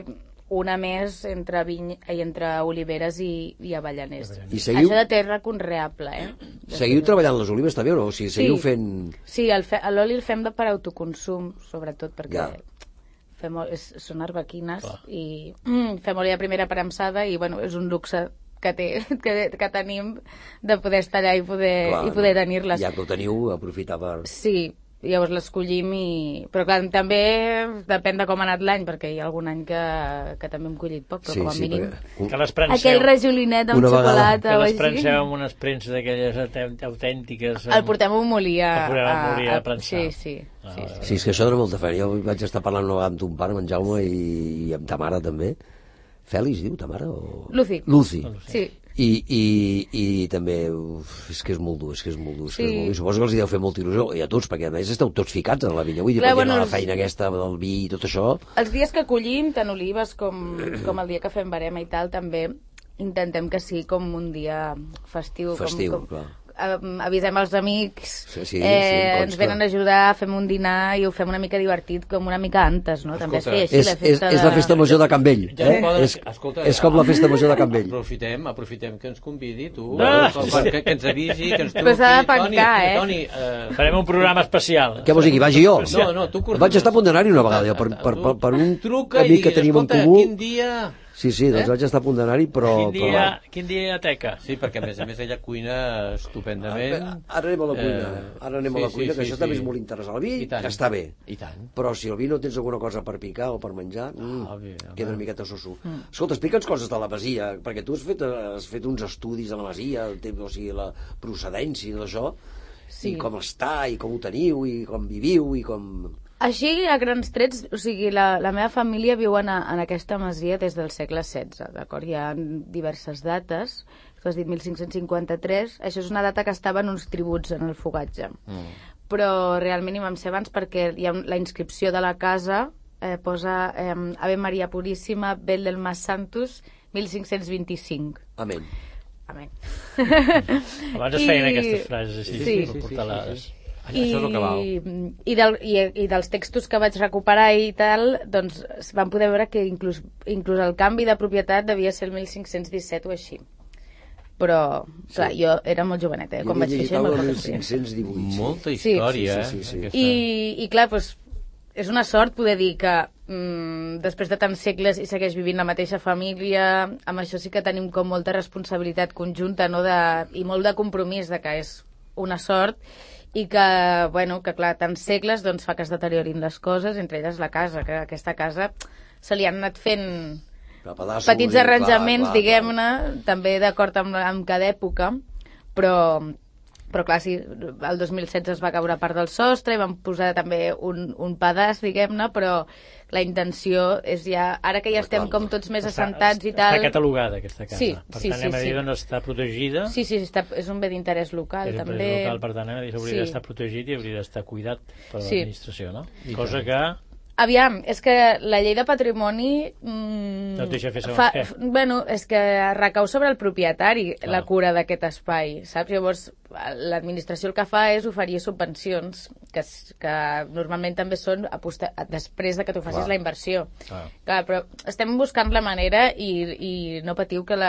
H: una més entre, viny, entre oliveres i, i avellaners.
B: I seguiu...
H: Això de terra conreable, eh? De
B: seguiu
H: terra...
B: treballant les olives també o no? O sigui, seguiu
H: sí.
B: fent...
H: Sí, l'oli el, el fem per autoconsum, sobretot perquè ja. fem, és, són arbequines Clar. i mm, fem oli de primera premsada i bueno, és un luxe que, té, que, que tenim de poder estar allà i poder, Clar, i poder no. tenir-les.
B: Ja que ho teniu, aprofitar per...
H: Sí, llavors l'escollim i... Però clar, també depèn de com ha anat l'any, perquè hi ha algun any que, que també hem collit poc, però sí, com a sí, mínim...
C: Perquè... Que les prenseu...
H: Aquell rajolinet amb xocolata...
C: Que les prenseu amb unes premses d'aquelles autèntiques...
H: El portem a un molí a...
C: El portem a un molí a prensar.
H: Sí, sí.
C: Ah,
H: sí, sí.
B: sí, és que això dona molta feina. Jo vaig estar parlant una vegada amb ton pare, amb en Jaume, i, i amb ta mare també. Fèlix, diu, ta mare? O...
H: Lucy.
B: Lucy.
H: Sí.
B: I, i, i també uf, és que és molt dur, és que és molt dur, és
H: sí.
B: que és molt dur. I suposo que els hi deu fer molta il·lusió, i a tots, perquè a més esteu tots ficats en la vinya, vull dir, Clar, perquè bueno, la feina els... aquesta del vi i tot això...
H: Els dies que collim, tant olives com, com el dia que fem barema i tal, també intentem que sigui com un dia festiu.
B: Festiu,
H: com, com...
B: clar.
H: Avisem els amics,
B: sí, sí,
H: eh,
B: sí,
H: ens venen a ajudar, fem un dinar i ho fem una mica divertit, com una mica antes, no?
B: Escolta,
H: també es feia així
B: és,
H: la festa
B: és, és la festa major de Campbell,
D: ja
B: eh?
D: poden,
B: és,
D: escolta,
B: és com la festa major de Campbell.
D: Aprofitem, aprofitem que ens convidi, tu,
C: ah,
D: que,
C: sí.
D: que, que ens avisi, que ens truqui.
H: Però s'ha de pencar,
D: Toni,
H: eh?
D: Toni, uh...
C: farem un programa especial.
B: Què vols dir, que vagi jo?
D: No, no, tu
B: vaig estar a punt d'anar-hi una vegada, jo, per, per, per, per un amic que tenim en comú.
D: Quin dia...
B: Sí, sí, doncs eh? vaig estar a punt d'anar-hi, però...
C: Quin dia,
B: però...
C: quin dia hi ha teca?
D: Sí, perquè a més a més ella cuina estupendament.
B: Ara anem a la cuina, eh, ara anem sí, a la cuina, sí, que sí, això sí. també és molt interessant. El vi, que està bé.
D: I tant.
B: Però si el vi no tens alguna cosa per picar o per menjar, mm, ah, bé, queda una miqueta soso. Mm. Escolta, explica'ns coses de la Masia, perquè tu has fet, has fet uns estudis de la Masia, el temps, o sigui, la procedència d'això, sí. i com està, i com ho teniu, i com viviu, i com...
H: Així, a grans trets, o sigui, la, la meva família viu en, a, en aquesta masia des del segle setze, d'acord? Hi ha diverses dates, tu has dit mil cinc-cents cinquanta-tres, això és una data que estava en uns tributs en el fogatge. Mm. Però realment hi vam ser abans perquè hi ha la inscripció de la casa, eh, posa eh, Ave Maria Puríssima, Vel del Mas Santus, mil cinc-cents vint-i-cinc.
B: Amén.
H: Amén.
C: Abans es feien I... aquestes frases així,
H: sí,
C: sí, sí, sí, sí.
H: I, i, del, i, i dels textos que vaig recuperar i tal, doncs vam poder veure que inclús, inclús el canvi de propietat devia ser el mil cinc-cents disset o així. Però, clar, sí. jo era molt joveneta, eh, quan vaig fer això.
B: mil cinc-cents divuit.
D: Molta història,
H: sí, sí, sí, sí,
D: eh?
H: sí. I, i clar, doncs, és una sort poder dir que mm, després de tants segles i segueix vivint la mateixa família, amb això sí que tenim com molta responsabilitat conjunta, no? de, i molt de compromís de que és una sort, i que, bueno, que clar, tants segles doncs, fa que es deteriorin les coses, entre elles la casa, que aquesta casa se li han anat fent petits arranjaments, diguem-ne, també d'acord amb, amb cada època, però, però clar, sí, el dos mil setze es va caure part del sostre i vam posar també un, un pedaç, diguem-ne, però la intenció és ja, ara que ja estem com tots més assentats i tal...
C: Està catalogada aquesta casa,
H: sí,
C: per
H: sí,
C: tant
H: sí,
C: hem de dir
H: sí.
C: on està protegida.
H: Sí, sí, està, és un bé d'interès local,
C: és
H: també.
C: És local, per tant, hem de dir que hauria
H: sí.
C: d'estar protegit i hauria d'estar cuidat per
H: sí.
C: l'administració, no? I cosa que...
H: Aviam, és que la llei de patrimoni... Mmm,
C: no et deixa fer segons
H: fa,
C: què.
H: Bueno, és que recau sobre el propietari Clar. la cura d'aquest espai, saps? Llavors, l'administració el que fa és oferir subvencions, que, que normalment també són aposta, després de que tu facis Clar. la inversió. Clar. Clar, però estem buscant la manera i, i no patiu que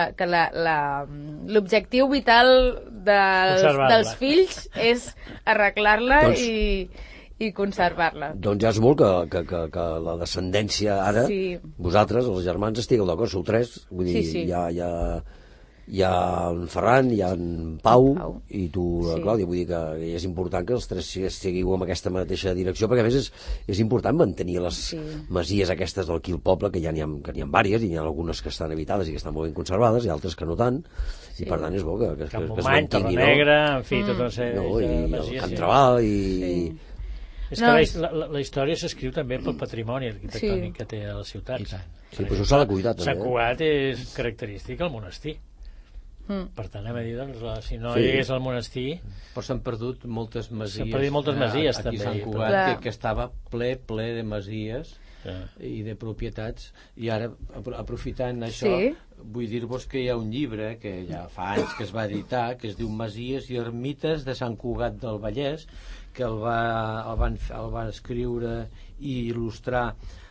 H: l'objectiu vital dels, dels fills és arreglar-la doncs... i... i conservar-la.
B: Doncs ja és molt que, que, que, que la descendència ara, sí. vosaltres, els germans, estigueu d'acord, sou tres, vull dir, sí, sí. Hi, ha, hi, ha, hi ha en Ferran, hi ha en Pau, Pau. i tu, sí. Clàudia, vull dir que és important que els tres seguiu amb aquesta mateixa direcció, perquè a més és, és important mantenir les sí. masies aquestes d'aquí al poble, que ja n'hi ha, que n'hi ha vàries, i n'hi ha algunes que estan habitades i que estan molt ben conservades, i altres que no tant, sí. i per tant és bo que, que, que, que es mantingui.
C: Camp Negra, en fi, mm. tota una sèrie
B: no,
C: de
B: i
C: masies.
B: El Camp Trabal, i...
H: Sí.
C: És no, que la, la, la història s'escriu també pel patrimoni arquitectònic sí. que té a les ciutats.
B: Sí, però això s'ha de cuidar també.
C: Sant Cugat és característic el monestir. Mm. Per tant, hem de dir, doncs, la, si no sí. hi hagués el monestir...
D: Però s'han perdut moltes masies.
C: S'han perdut moltes masies,
D: aquí
C: també.
D: Aquí Sant Cugat, que, que estava ple, ple de masies sí. i de propietats, i ara, aprofitant això, sí. vull dir-vos que hi ha un llibre que ja fa anys que es va editar, que es diu Masies i ermites de Sant Cugat del Vallès, que el va, el van, el van escriure i il·lustrar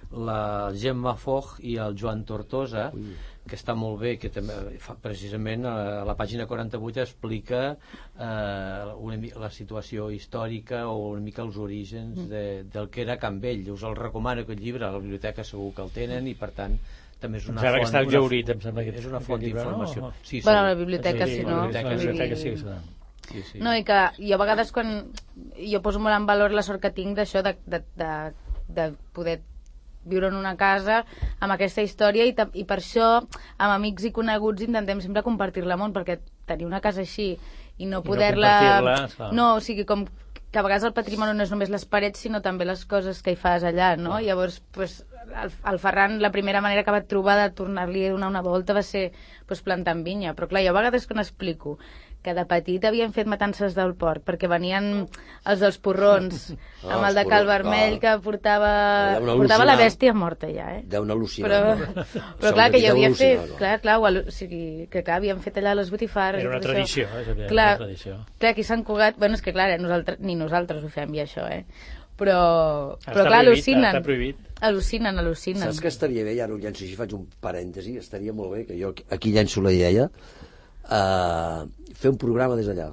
D: la Gemma Foch i el Joan Tortosa, Ui. que està molt bé, que també fa, precisament a la pàgina quaranta-vuit explica eh, una, la situació històrica o una mica els orígens de, del que era Campbell. Us el recomano aquest llibre, a la biblioteca segur que el tenen i per tant també és una
C: font...
D: que
C: està el Jaurit, em sembla que
D: és una font d'informació.
H: No? Sí, bueno, a la biblioteca, sí, no?
C: A la biblioteca sí que s'ha.
H: Sí, sí. No, i que jo a vegades quan jo poso molt en valor la sort que tinc d'això de, de, de, de poder viure en una casa amb aquesta història i, i per això amb amics i coneguts intentem sempre compartir-la molt, perquè tenir una casa així i no poder-la
C: no,
H: no, o sigui, com que a vegades el patrimoni no és només les parets sinó també les coses que hi fas allà, no? Clar. Llavors, pues, el, el Ferran, la primera manera que va trobar de tornar-li a donar una volta va ser pues, plantant vinya, però clar, jo a vegades quan explico que de petit havien fet matances del porc perquè venien els dels porrons oh, amb el de Cal Vermell que portava, portava la bèstia morta ja, eh?
B: Deu una al·lucinar.
H: Però, però clar, que jo havia fet no? clar, clar, o, o sigui, que clar, havien fet allà les botifarres.
C: Era una tradició, és clar,
H: clar,
C: una tradició.
H: Clar, aquí s'han Cugat, bueno, és que clar, nosaltres, ni nosaltres ho fem i això, eh? Però, però clar, al·lucinen.
C: Està prohibit.
H: Al·lucinen, al·lucinen.
B: Saps que estaria bé, ja no llenço així, faig un parèntesi, estaria molt bé, que jo aquí llenço la idea, Uh, fer un programa des d'allà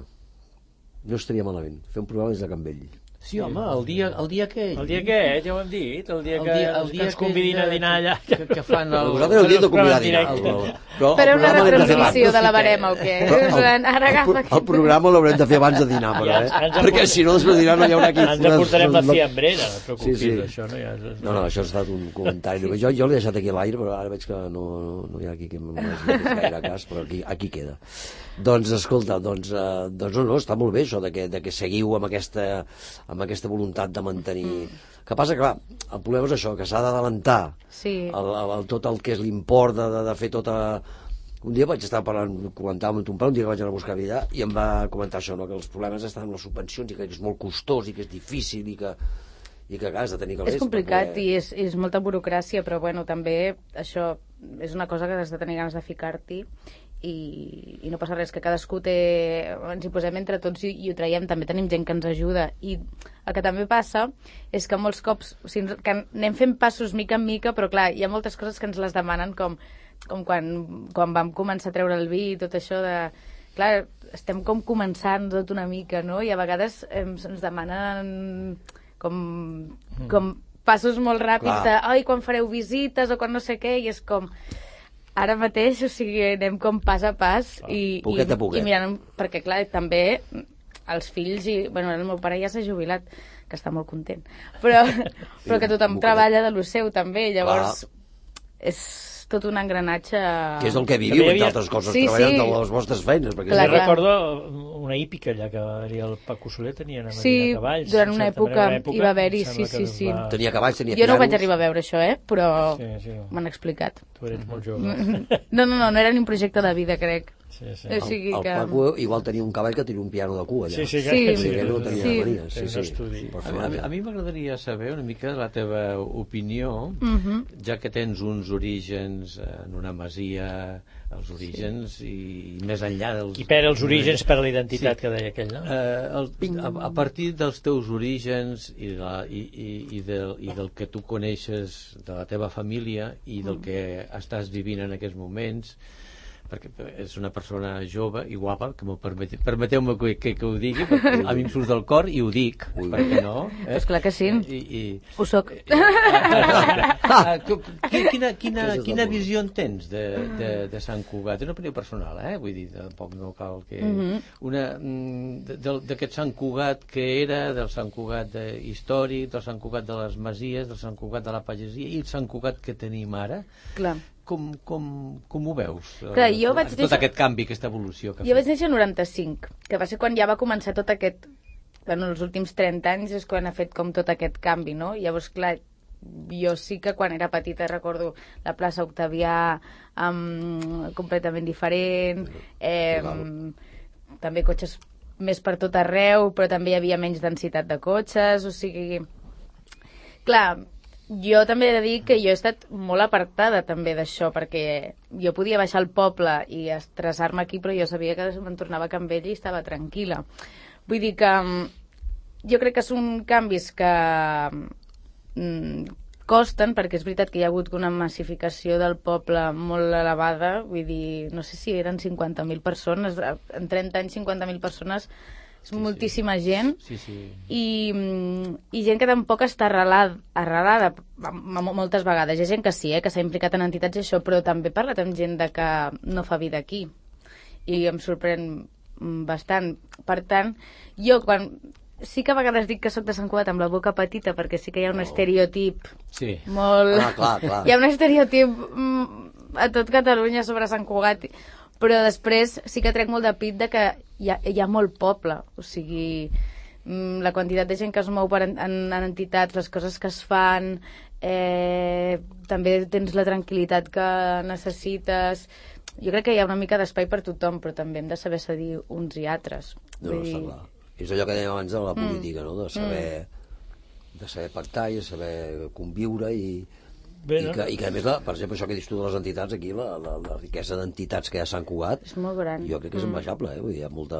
B: no estaria malament, fer un programa des de Campbell.
D: Sí, home, el dia, el dia que...
C: El dia que, ja ho hem dit, el dia, el dia, el dia que ens convidin a dinar allà.
D: Que, que fan el...
B: Vosaltres heu dit de convidar a dinar.
H: Però, però una retransmissió de la barema, o què?
B: Ara agafa el, el programa l'haurem de fer abans de dinar, però, eh? Ja, perquè si no, després de dinar no hi haurà aquí...
C: Ens aportarem la fiambrera, no et preocupis, sí, sí. Això no hi ha...
B: No, no, això ha estat un comentari. Sí. Jo, jo l'he deixat aquí a l'aire, però ara veig que no, no, no hi ha aquí que m'hagi gaire cas, però aquí, aquí queda. Doncs, escolta, doncs, uh, doncs no, no, està molt bé això de que, de que seguiu amb aquesta, amb aquesta voluntat de mantenir... Mm. Que passa, clar, el problema és això, que s'ha d'adelantar
H: sí.
B: el, el, el, tot el que és l'import de, de, de fer tota... Un dia vaig estar parlant, comentàvem amb ton pare, un dia que vaig anar a buscar vida i em va comentar això, no? Que els problemes estan amb les subvencions i que és molt costós i que és difícil i que, i que has de tenir calés.
H: És complicat
B: perquè...
H: i és, és molta burocràcia, però bueno, també això és una cosa que has de tenir ganes de ficar-t'hi i, i no passa res, que cadascú té... ens hi posem entre tots i, i ho traiem, també tenim gent que ens ajuda i el que també passa és que molts cops o sigui, que anem fent passos mica en mica, però clar, hi ha moltes coses que ens les demanen com, com quan, quan vam començar a treure el vi i tot això de... Clar, estem com començant tot una mica, no? I a vegades ens, ens demanen com, com passos molt ràpids clar. De, ai, quan fareu visites o quan no sé què, i és com... Ara mateix, o sigui, anem com pas a pas ah, i,
B: poquet a poquet.
H: I mirant, perquè clar, també els fills i, bueno, el meu pare ja s'ha jubilat, que està molt content, però, però que tothom treballa de lo seu també, llavors clar. És tot un engranatge...
B: Que és el que viviu, entre altres coses, sí, treballant sí. De les vostres feines.
C: Perquè clar, recordo una hípica allà que va haver el Paco Soler, tenia una
H: sí,
C: cavalls.
H: Durant una època, època hi va haver-hi, sí, sí, sí.
B: Va... Tenia cavalls, tenia
H: jo
B: pianos.
H: No ho vaig arribar a veure, això, eh? Però sí, sí. M'han explicat.
C: Tu eres molt jove.
H: No, no, no, no era ni un projecte de vida, crec.
C: Sí, sí.
H: O sigui
B: el,
H: que...
B: el Paco igual tenia un cavall que tenia un piano de cua allà.
C: Sí, sí,
H: sí,
B: sí, sí, no tenia sí. Mania. Sí, sí.
C: Sí.
D: A, a, a mi m'agradaria saber una mica la teva opinió,
H: uh-huh.
D: ja que tens uns orígens en una masia, els orígens sí. i, i més enllà dels...
C: I per als orígens, per a la identitat sí. Que deia aquell, no?
D: Eh, el, a, a partir dels teus orígens i, de la, i, i, i, del, i del que tu coneixes de la teva família i del que estàs vivint en aquests moments, perquè és una persona jove i guapa, que permete, permeteu-me que, que, que ho digui, perquè a mi em surt del cor i ho dic, Ui. Perquè no? Eh?
H: Pues clar que sí,
D: I, i,
H: ho soc.
D: Quina, quina, quina visió en tens de, de, de Sant Cugat? És una opinió personal, eh? Vull dir, tampoc no cal que...
H: Uh-huh.
D: Una, d'aquest Sant Cugat que era, del Sant Cugat històric, del Sant Cugat de les Masies, del Sant Cugat de la Pagesia i el Sant Cugat que tenim ara.
H: Clar.
D: Com, com, com ho veus?
H: Clar, jo vaig
D: tot
H: néixer...
D: aquest canvi, aquesta evolució que
H: jo vaig néixer en noranta-cinc, que va ser quan ja va començar tot aquest... Bueno, els últims trenta anys és quan ha fet com tot aquest canvi, no? Llavors, clar, jo sí que quan era petita recordo la plaça Octavià um, completament diferent, eh, també cotxes més per tot arreu, però també hi havia menys densitat de cotxes, o sigui... Clar, jo també he de dir que jo he estat molt apartada també d'això, perquè jo podia baixar al poble i estressar-me aquí, però jo sabia que me'n tornava a Can Vell i estava tranquil·la. Vull dir que jo crec que són canvis que, costen, perquè és veritat que hi ha hagut una massificació del poble molt elevada, vull dir, no sé si eren cinquanta mil persones, en trenta anys cinquanta mil persones és sí, moltíssima sí. gent,
D: sí, sí.
H: I, i gent que tampoc està arrelada, arrelada moltes vegades. Hi ha gent que sí, eh, que s'ha implicat en entitats i això, però també he parlat amb gent de que no fa vida aquí, i em sorprèn bastant. Per tant, jo quan... Sí que a vegades dic que sóc de Sant Cugat amb la boca petita, perquè sí que hi ha un oh. estereotip
D: sí.
H: molt...
B: Ah, clar, clar.
H: Hi ha un estereotip mm, a tot Catalunya sobre Sant Cugat, però després sí que trec molt de pit de que hi ha, hi ha molt poble, o sigui, mm, la quantitat de gent que es mou per en, en, en entitats, les coses que es fan, eh, també tens la tranquil·litat que necessites. Jo crec que hi ha una mica d'espai per tothom, però també hem de saber cedir uns i altres.
B: No, no, està clar. És allò que dèiem abans de la política, mm. no? De saber, mm. de saber pactar i de saber conviure i, Bé, no? i, que, i que a més, la, per exemple, això que dius tu de les entitats aquí, la, la, la riquesa d'entitats que hi ha a Sant Cugat
H: és molt gran.
B: Jo crec que és envejable, eh? Vull dir, hi ha molta...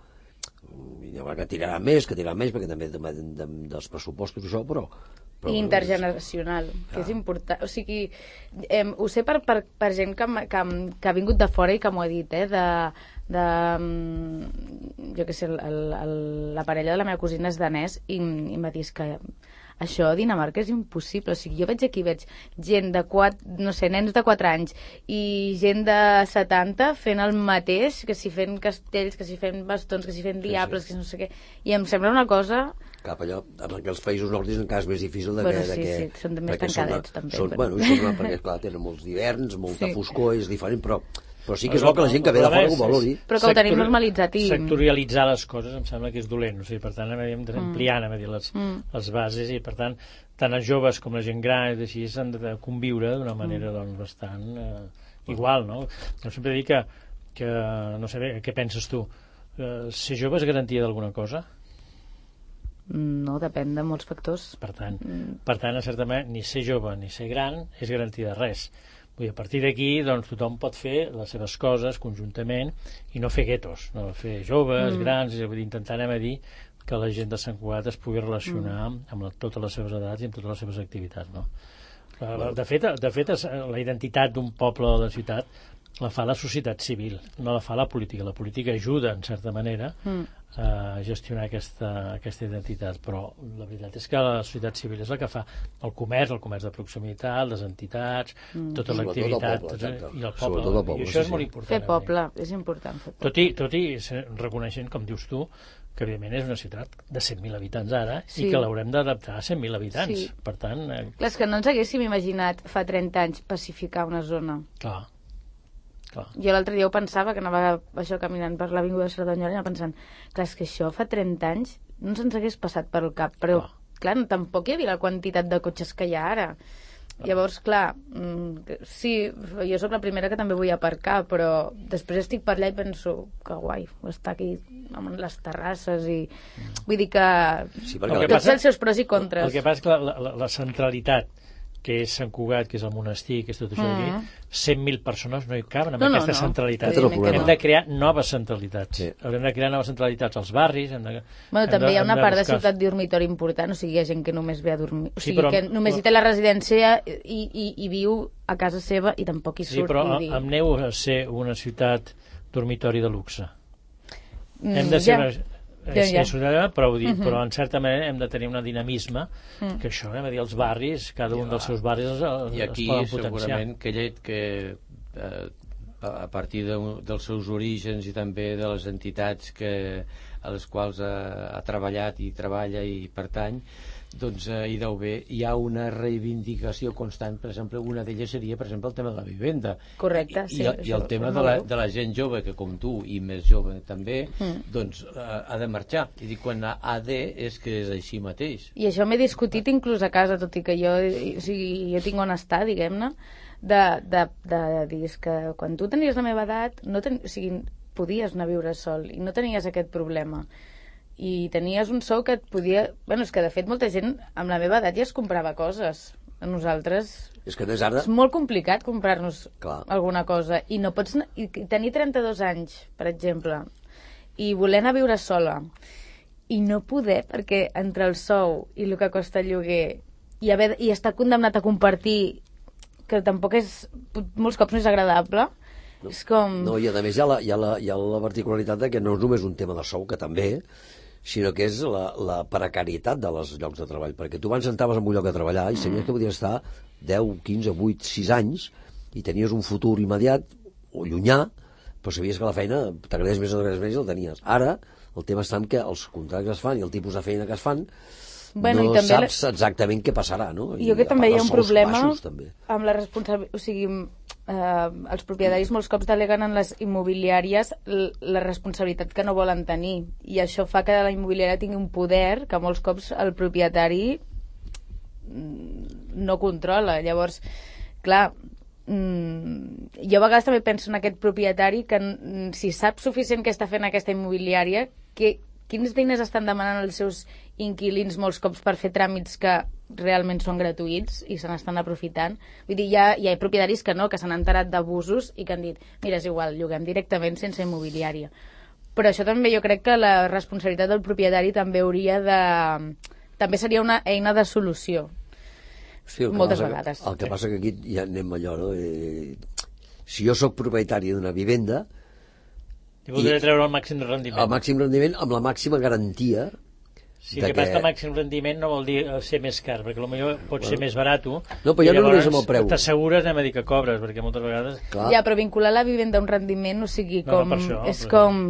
B: Hi ha que tirarà més, que tirarà més, perquè també de, de, de, dels pressupostos i això, però... però
H: I intergeneracional, és... que és important. O sigui, eh, ho sé per, per, per gent que, que, que ha vingut de fora i que m'ho ha dit, eh, de... de jo què sé, el, el, la parella de la meva cosina és danès i, i em va dir que això a Dinamarca és impossible. O sigui, jo veig aquí, veig gent de quatre, no sé, nens de quatre anys i gent de setanta fent el mateix, que si fent castells, que si fent bastons, que si fent diables, sí, sí. que no sé què, i em sembla una cosa...
B: Cap allò, perquè els països nòrdics encara és més difícil de
H: bueno,
B: que...
H: sí,
B: de que
H: sí, són més tancadets,
B: són,
H: també.
B: Són,
H: però...
B: bueno, són, perquè, clar, tenen molts hiverns, molta
H: sí.
B: foscor, és diferent, però... Però sí que és bo que la gent que ve de fora ho valori.
H: Però que ho tenim normalitzat. I...
C: Sectorialitzar les coses em sembla que és dolent. O sigui, per tant, hem d'ampliar mm. les, mm. les bases i, per tant, tant els joves com la gent gran i així s'han de conviure d'una manera mm. doncs, bastant eh, igual, no? Jo sempre dic que, que no sé bé, què penses tu? Eh, ser jove és garantia d'alguna cosa?
H: No, depèn de molts factors.
C: Per tant, mm. per tant, certament, ni ser jove ni ser gran és garantia de res. Vull dir, a partir d'aquí doncs, tothom pot fer les seves coses conjuntament i no fer guetos, no fer joves, mm. grans, vull dir, intentar anem a dir que la gent de Sant Cugat es pugui relacionar mm. amb la, totes les seves edats i amb totes les seves activitats, no? De fet, de fet la identitat d'un poble o de ciutat la fa la societat civil, no la fa la política. La política ajuda, en certa manera, mm. a gestionar aquesta, aquesta identitat, però la veritat és que la societat civil és la que fa el comerç, el comerç de proximitat, les entitats, mm. tota l'activitat, i el poble. El poble. I això és molt important.
H: Fer poble, és important fer poble.
C: Tot i, tot i reconeixent, com dius tu, que evidentment és una ciutat de cent mil habitants ara sí. i que l'haurem d'adaptar a cent mil habitants. Sí. Per tant... Eh...
H: Clar, és que no ens haguéssim imaginat fa trenta anys pacificar una zona.
C: Clar. Clar.
H: Jo l'altre dia ho pensava, que anava això caminant per l'Avinguda de Cerdanyola i anava pensant, clar, és que això fa trenta anys no ens hagués passat per el cap, però clar, clar no, tampoc hi havia la quantitat de cotxes que hi ha ara. Clar. Llavors, clar, sí, jo sóc la primera que també vull aparcar, però després estic per allà i penso que guai, estar aquí amb les terrasses i... Vull dir que... Sí, perquè tots els seus pros i contres.
C: El que passa és que la, la, la centralitat que és Sant Cugat, que és el monestir, que és tot això d'aquí, mm. cent mil persones no hi caben amb no, aquesta no, no. centralitat.
B: Sí,
C: hem de crear noves centralitats. Sí. Haurem de crear noves centralitats als barris. Hem de,
H: bueno,
C: hem
H: també
C: de,
H: hi ha una part de
C: buscar...
H: ciutat dormitori important, o sigui, hi ha gent que només ve a dormir. O sigui,
C: sí, però,
H: que només però... hi té la residència i, i, i viu a casa seva i tampoc hi surt.
C: Sí, però
H: dir...
C: amb neu a ser una ciutat dormitori de luxe.
H: Mm,
C: hem de ser...
H: ja.
C: Una... És,
H: ja, ja.
C: és una, però, dir, uh -huh. però en certa manera hem de tenir un dinamisme uh-huh. que això, anem a dir, els barris, cada un ja. dels seus barris es,
D: I aquí,
C: es poden potenciar.
D: segurament, Quellet, que eh, a partir de, dels seus orígens i també de les entitats que, a les quals ha, ha treballat i treballa i pertany, doncs eh, hi deu haver, hi ha una reivindicació constant. Per exemple, una d'elles seria, per exemple, el tema de la vivenda.
H: Correcte, sí.
D: I, i, i el tema de la, de la gent jove, que com tu i més jove també, mm. doncs eh, ha de marxar. I dic, quan ha de, és que és així mateix.
H: I això m'he discutit inclús a casa, tot i que jo, o sigui, jo tinc on estar, diguem-ne, de, de, de dir que quan tu tenies la meva edat, no ten, o sigui, podies anar a viure sol i no tenies aquest problema. I tenies un sou que et podia... Bueno, és que de fet molta gent amb la meva edat ja es comprava coses. A nosaltres
B: és, que ara...
H: és molt complicat comprar-nos Clar. alguna cosa. I no pots... I tenir trenta-dos anys, per exemple, i voler anar a viure sola, i no poder, perquè entre el sou i el que costa el lloguer i, haver, i estar condemnat a compartir, que tampoc és, molts cops no és agradable.
B: No,
H: és com...
B: no, i a més hi ha, la, hi, ha la, hi ha la particularitat de que no és només un tema de sou, que també, sinó que és la, la precarietat dels llocs de treball, perquè tu abans entraves en un lloc de treballar i sabies que podies estar deu, quinze, vuit, sis anys i tenies un futur immediat o llunyà, però sabies que la feina t'agradés més o t'agradés més i la tenies. Ara el tema està en què els contractes es fan i el tipus de feina que es fan bueno, no saps la... exactament què passarà, no?
H: I jo crec que també hi ha un problema baixos, amb la responsabilitat, o sigui, eh, els propietaris molts cops deleguen en les immobiliàries la responsabilitat que no volen tenir, i això fa que la immobiliària tingui un poder que molts cops el propietari no controla. Llavors, clar, jo a vegades també penso en aquest propietari que si sap suficient què està fent aquesta immobiliària, que quins diners estan demanant els seus inquilins molts cops per fer tràmits que realment són gratuïts i se n'estan aprofitant. Vull dir, hi ha, hi ha propietaris que no, que s'han enterat d'abusos i que han dit, mira, és igual, lloguem directament sense immobiliària. Però això també jo crec que la responsabilitat del propietari també hauria de... també seria una eina de solució.
B: Sí,
H: moltes
B: passa,
H: vegades.
B: El que passa que aquí ja anem allò, no? Eh, si jo sóc propietari d'una vivenda...
C: I voldré treure el màxim de rendiment.
B: El màxim rendiment amb la màxima garantia.
C: Sí, que, que passa que màxim rendiment no vol dir ser més car, perquè potser pot bueno. ser més barat,
B: no, però ja no només amb el preu.
C: T'assegures, anem a dir que cobres, perquè moltes vegades...
H: Clar. Ja, però vincular la vivenda a un rendiment, o sigui, com...
C: No, no, per això,
H: és
C: però...
H: com...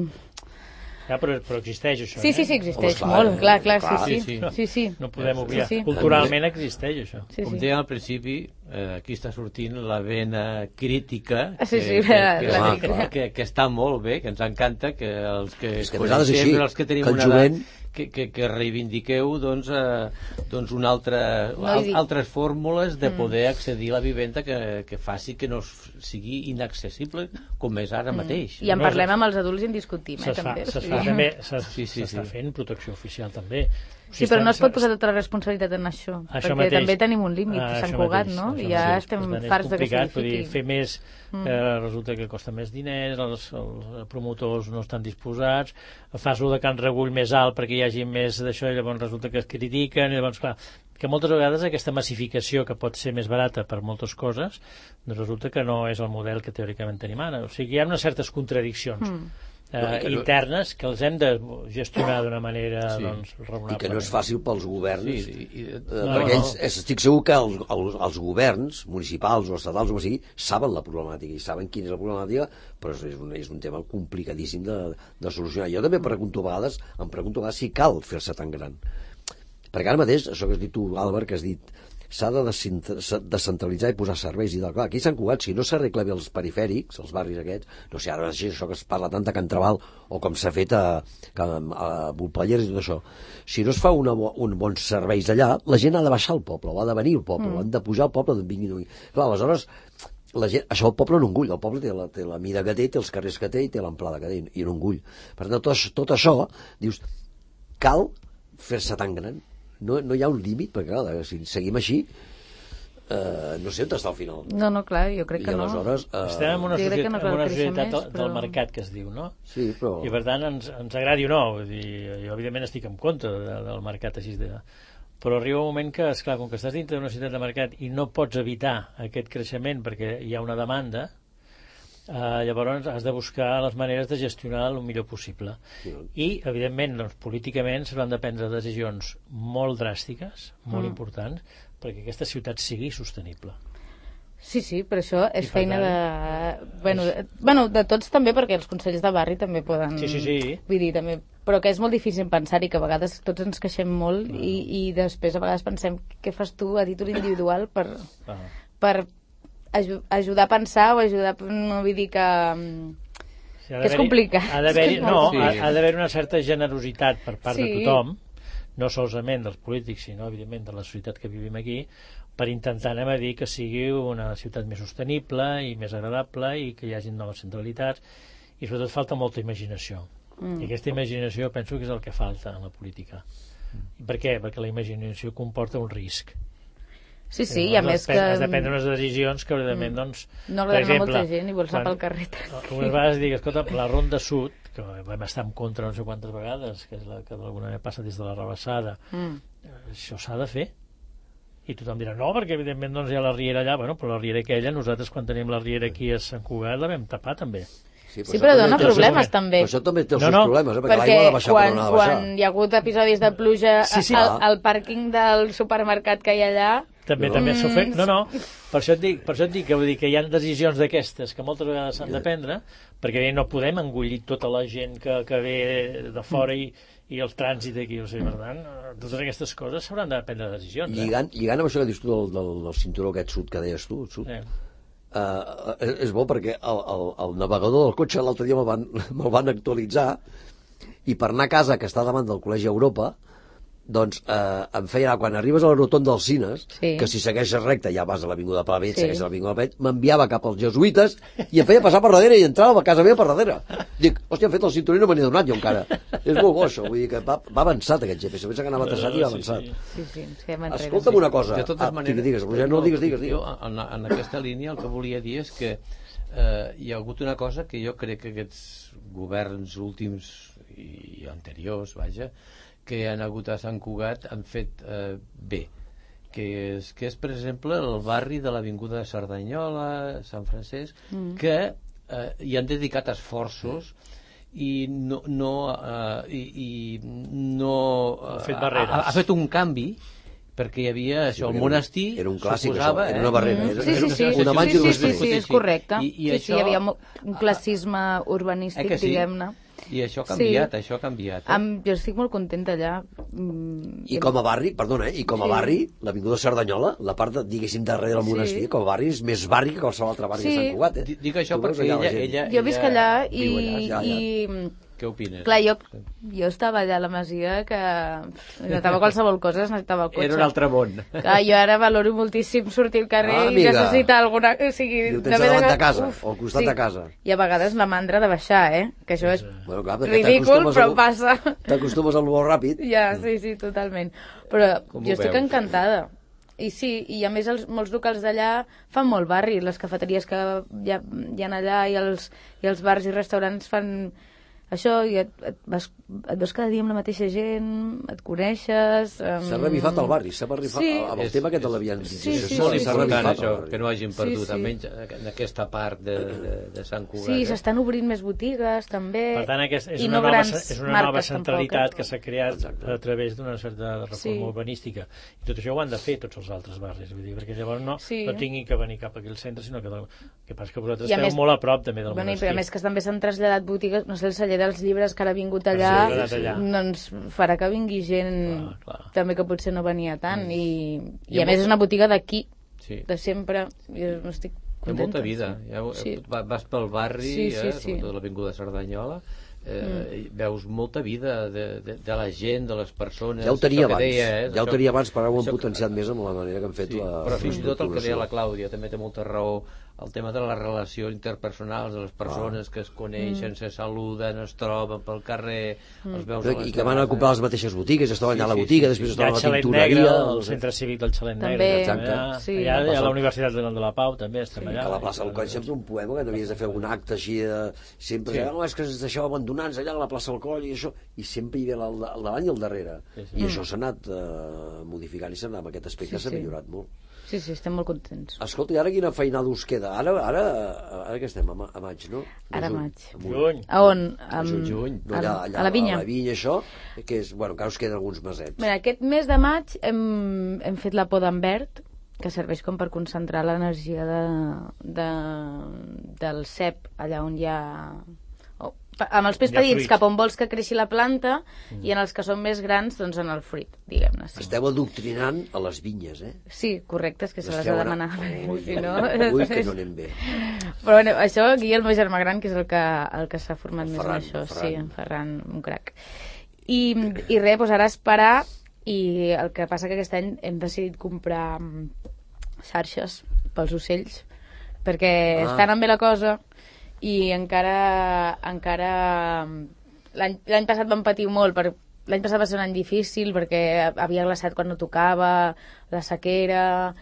C: Ja, però, però existeix això,
H: sí,
C: eh?
H: sí, sí, existeix,
B: clar,
H: molt, clar, clar,
B: clar,
H: sí,
C: sí,
H: sí, sí, sí.
C: No podem oblidar.
H: Sí, sí.
C: Culturalment existeix això.
H: Sí, sí.
D: Com deia al principi, eh, aquí està sortint la vena crítica,
H: sí, sí,
D: que,
H: la,
D: que,
H: la
D: que, que, que, que està molt bé, que ens encanta, que els que,
B: que coneixem,
D: els que tenim
B: que
D: una
B: jovent...
D: edat, que, que, que reivindiqueu doncs, eh, doncs una altra,
H: no
D: al, altres fórmules de poder accedir a la vivenda que, que faci que no sigui inaccessible com és ara mateix.
H: I en parlem amb els adults i en discutim, eh, també.
C: Se fa, també s'està
D: sí, sí, sí.
C: fent protecció oficial, també.
H: Sí, però no es pot posar tota la responsabilitat en això,
C: això
H: perquè
C: mateix,
H: també tenim un límit,
C: ah,
H: Sant Cugat, no? I ja
C: mateix.
H: estem
C: Tant,
H: farts de que s'edifiqui.
C: Fer més, mm. eh, resulta que costa més diners, els, els promotors no estan disposats, fas-ho de Can Regull més alt perquè hi hagi més d'això i llavors resulta que es critiquen, i llavors, clar, que moltes vegades aquesta massificació que pot ser més barata per moltes coses, doncs resulta que no és el model que teòricament tenim ara. O sigui, hi ha unes certes contradiccions. Mm. Eh, no, que no... internes que els hem de gestionar d'una manera sí. doncs, raonable.
B: I que no és fàcil pels governs,
D: sí, i, i,
B: eh, no, perquè ells, no. estic segur que els, els, els governs municipals o estatals o sigui, saben la problemàtica i saben quina és la problemàtica, però és un, és un tema complicadíssim de, de solucionar. Jo també pregunto a vegades, em pregunto a vegades si cal fer-se tan gran. Perquè ara mateix, això que has dit tu, Àlvar, que has dit s'ha de descentralitzar i posar serveis i tal. Clar, aquí a Sant Cugat, si no s'arregla bé els perifèrics, els barris aquests, no sé, ara això que es parla tant de Can Trabal o com s'ha fet a, a, a Volpellers i tot això, si no es fa una, un bons serveis allà, la gent ha de baixar al poble, o ha de venir al poble, mm. o han de pujar al poble d'on vinguin. Clar, aleshores, la gent, això el poble no engull, el poble té la, té la mida que té, té els carrers que té i té l'amplada que té, i no engull. Per tant, tot, tot això, dius, cal fer-se tan gran. No, no hi ha un límit, perquè clar, si seguim així, eh, no sé on està al final.
H: No, no, clar, jo crec
B: I
H: que
B: aleshores,
C: no. Eh... Estem en una societat, no en una societat més, però... del mercat que es diu, no?
B: Sí, però...
C: I per tant, ens, ens agradi o no, vull dir, jo evidentment estic en contra de, del mercat així de... Però arriba un moment que, esclar, com que estàs dintre d'una societat de mercat i no pots evitar aquest creixement perquè hi ha una demanda, Uh, llavors has de buscar les maneres de gestionar el millor possible. Sí. I, evidentment, doncs, políticament s'han de prendre decisions molt dràstiques, molt mm. importants, perquè aquesta ciutat sigui sostenible.
H: Sí, sí, però això és feina de... Bueno, de... bueno, de tots també, perquè els consells de barri també poden...
C: Sí, sí, sí.
H: Vull dir, també... Però que és molt difícil pensar-hi, que a vegades tots ens queixem molt ah. i, i després a vegades pensem què fas tu a títol individual per... Ah. per ajudar a pensar o ajudar, no vull dir que, sí, que és complicat.
C: Ha d'haver-hi no, sí. ha, ha d'haver una certa generositat per part sí. de tothom, no solament dels polítics, sinó evidentment de la societat que vivim aquí, per intentar, anem a dir, que sigui una ciutat més sostenible i més agradable i que hi hagi noves centralitats, i sobretot falta molta imaginació. Mm. I aquesta imaginació penso que és el que falta en la política. Mm. Per què? Perquè la imaginació comporta un risc.
H: Sí, sí, i a més que...
C: Has de prendre unes decisions que, evidentment, doncs...
H: No agrada a molta gent i vols anar pel carrer.
C: Unes vegades dic, escolta, la Ronda Sud, que vam estar en contra no sé quantes vegades, que és la que d'alguna manera passa des de la Rabassada, mm. això s'ha de fer. I tothom dirà, no, perquè evidentment doncs, hi ha la riera allà. Bueno, però la riera aquella, nosaltres quan tenim la riera aquí a Sant Cugat la vam tapar també.
H: Sí, però, sí, però dona problemes també.
B: Però això també té els
C: no,
B: seus
C: no,
B: problemes, eh? perquè,
H: perquè
B: l'aigua ha de baixar
H: quan,
B: per on ha de baixar.
H: Quan hi ha hagut episodis de pluja
C: sí, sí.
H: al, al pàrquing del supermercat que hi ha allà...
C: També, no. també s'ho fet. No, no, per això et dic, per això et dic que, vull dir que hi ha decisions d'aquestes que moltes vegades s'han de prendre, perquè no podem engullir tota la gent que, que ve de fora i, i el trànsit aquí, o sigui, per tant, totes aquestes coses s'hauran de prendre decisions.
B: Lligant, eh? lligant amb això que dius tu del, del, del cinturó aquest sud que deies tu, sud, eh. Uh, és bo perquè el, el, el navegador del cotxe l'altre dia me'l van, me van actualitzar i per anar a casa, que està davant del Col·legi Europa, doncs eh, em feia anar, quan arribes a la rotonda dels Cines, sí. que si segueixes recte ja vas a l'Avinguda Plavell, sí. segueixes a l'Avinguda Plavell, m'enviava cap als jesuïtes i em feia passar per darrere i entrava a casa meva per darrere. Dic, hòstia, han fet el cinturó i no me n'he donat jo encara. És molt bo això, vull dir que va, va avançat aquest G P S, pensa que anava traçat i va avançat.
H: Sí, sí, sí,
B: escolta'm una cosa.
D: De totes
B: ah,
D: maneres,
B: digues, digues, no, digues, digues, digues.
D: Jo, en, en aquesta línia el que volia dir és que eh, hi ha hagut una cosa que jo crec que aquests governs últims i anteriors, vaja, que han hagut a Sant Cugat han fet eh, bé, que és, que és per exemple el barri de l'Avinguda de Cerdanyola, Sant Francesc, mm. que eh, hi han dedicat esforços i no, no, eh, i, i no
C: ha fet barreres.
D: Ha, ha fet un canvi perquè hi havia això, sí, el monestir
B: era un clàssic,
D: suposava,
B: això, era una barrera,
H: eh? sí, sí, sí,
B: una
H: sí,
B: manxa
H: sí, sí, sí, sí, és correcte. I, i sí, això, sí, hi havia un classisme urbanístic, eh sí? diguem-ne.
D: I això ha canviat, sí. això ha canviat. Eh?
H: Am, jo estic molt contenta allà.
B: Mm, I com a barri, perdona, eh? I com a sí. barri, l'Avinguda Cerdanyola, la part, de, diguéssim, darrere del monestir, sí. com a barri és més barri que qualsevol altre barri sí. de Sant Cugat, eh?
D: Dic això tu perquè ella, ella,
H: jo visc allà i...
B: allà, ja, ja.
H: i...
D: Què opines?
H: Clar, jo, jo estava allà a la Masia que necessitava qualsevol cosa, necessitava el cotxe.
D: Era un altre món.
H: Clar, jo ara valoro moltíssim sortir al carrer ah, i necessitar alguna... O sigui,
B: I ho tens davant de casa, uf, o al costat
H: sí.
B: de casa.
H: I a vegades la mandra de baixar, eh? Que això és
B: bueno, clar,
H: ridícul, però al... passa.
B: T'acostumes al molt ràpid.
H: Ja, sí, sí, totalment. Però Com jo estic veus? encantada. I sí, i a més els, molts locals d'allà fan molt barri, les cafeteries que hi ha, hi ha allà i els, i els bars i restaurants fan... això, i et, et, vas, et veus cada dia amb la mateixa gent, et coneixes... Um...
B: S'ha revifat el barri, s'ha revifat sí. amb el és, tema aquest de l'avianització.
D: Sí, sí, és molt sí, important sí. això, que no hagin perdut, sí, sí. almenys en aquesta part de, de, de Sant Cugat.
H: Sí,
D: eh?
H: s'estan obrint més botigues, també,
C: per tant, aquest, és
H: i
C: una
H: no
C: nova,
H: grans
C: és una nova centralitat
H: tampoc.
C: que s'ha creat Exacte. a través d'una certa reforma sí. urbanística. I tot això ho han de fer tots els altres barris, vull dir, perquè llavors no, sí. no tinguin que venir cap aquí al centre, sinó que, del, que passa que vosaltres esteu més, molt a prop també del
H: bueno,
C: monestir.
H: A més que també s'han traslladat botigues, no sé, el celler dels llibres que ara ha vingut allà, sí, allà. doncs farà que vingui gent clar, clar. també que potser no venia tant, mm. i, i, I a més és una botiga d'aquí, sí. de sempre, i estic contenta.
D: Té molta vida, ja, sí. vas pel barri,
H: sí, sí,
D: eh,
H: sí.
D: de l'Avinguda Cerdanyola, eh, mm. veus molta vida de, de, de la gent, de les persones.
B: Ja ho tenia abans,
D: deia, eh,
B: ja ho tenia abans, però ho hem potenciat més amb la manera que hem fet
D: sí,
B: la
D: però fins i tot el que deia la Clàudia també té molta raó, el tema de les relacions interpersonals de les persones ah. que es coneixen, mm. se saluden, es troben pel carrer, mm. els veus
B: i que van a comprar les mateixes botigues, es troben allà a la botiga, sí, sí, sí. després es troben a la tintoreria,
C: negre, el centre cívic del Xalet
H: també,
C: Negre, allà, sí. allà, allà a la Universitat de la Pau també estem
B: sí,
C: allà.
B: A la plaça del Coll sempre un poema que no havies de fer un acte així de... sempre, sí. no, és que ens deixeu abandonats allà a la plaça del Coll i això, i sempre hi havia al davant i al darrere, sí, sí. i mm. això s'ha anat uh, modificant i s'ha anat amb aquest aspecte, s'ha sí, sí. millorat molt.
H: Sí, sí, estem molt contents.
B: Escolta, i ara quina feinada us queda? Ara, ara, ara que estem, a, a maig, no?
H: A ara a maig.
C: Juny.
H: A on?
B: A juny, juny. No, allà, allà,
H: a la vinya.
B: A la vinya, això, que és, bueno, encara us queden alguns mesets.
H: Mira, aquest mes de maig hem, hem fet la poda en verd, que serveix com per concentrar l'energia de, de, del cep, allà on hi ha... Oh, amb els pes petits cap on vols que creixi la planta mm. i en els que són més grans doncs en el fruit, diguem-ne. Sí.
B: Esteu adoctrinant a les vinyes, eh?
H: Sí, correcte, és que se les ha demanat.
B: Ui,
H: si no...
B: ui, que no anem bé.
H: Però bueno, això aquí el meu germà gran, que és el que, el que s'ha format
B: el
H: més
B: Ferran,
H: en això.
B: Ferran.
H: Sí, en Ferran, un crac. I, i res, doncs ara esperar, i el que passa que aquest any hem decidit comprar xarxes pels ocells, perquè ah. està anant bé la cosa, i encara encara l'any passat vam patir molt, per, l'any passat va ser un any difícil perquè havia glaçat quan no tocava, la sequera,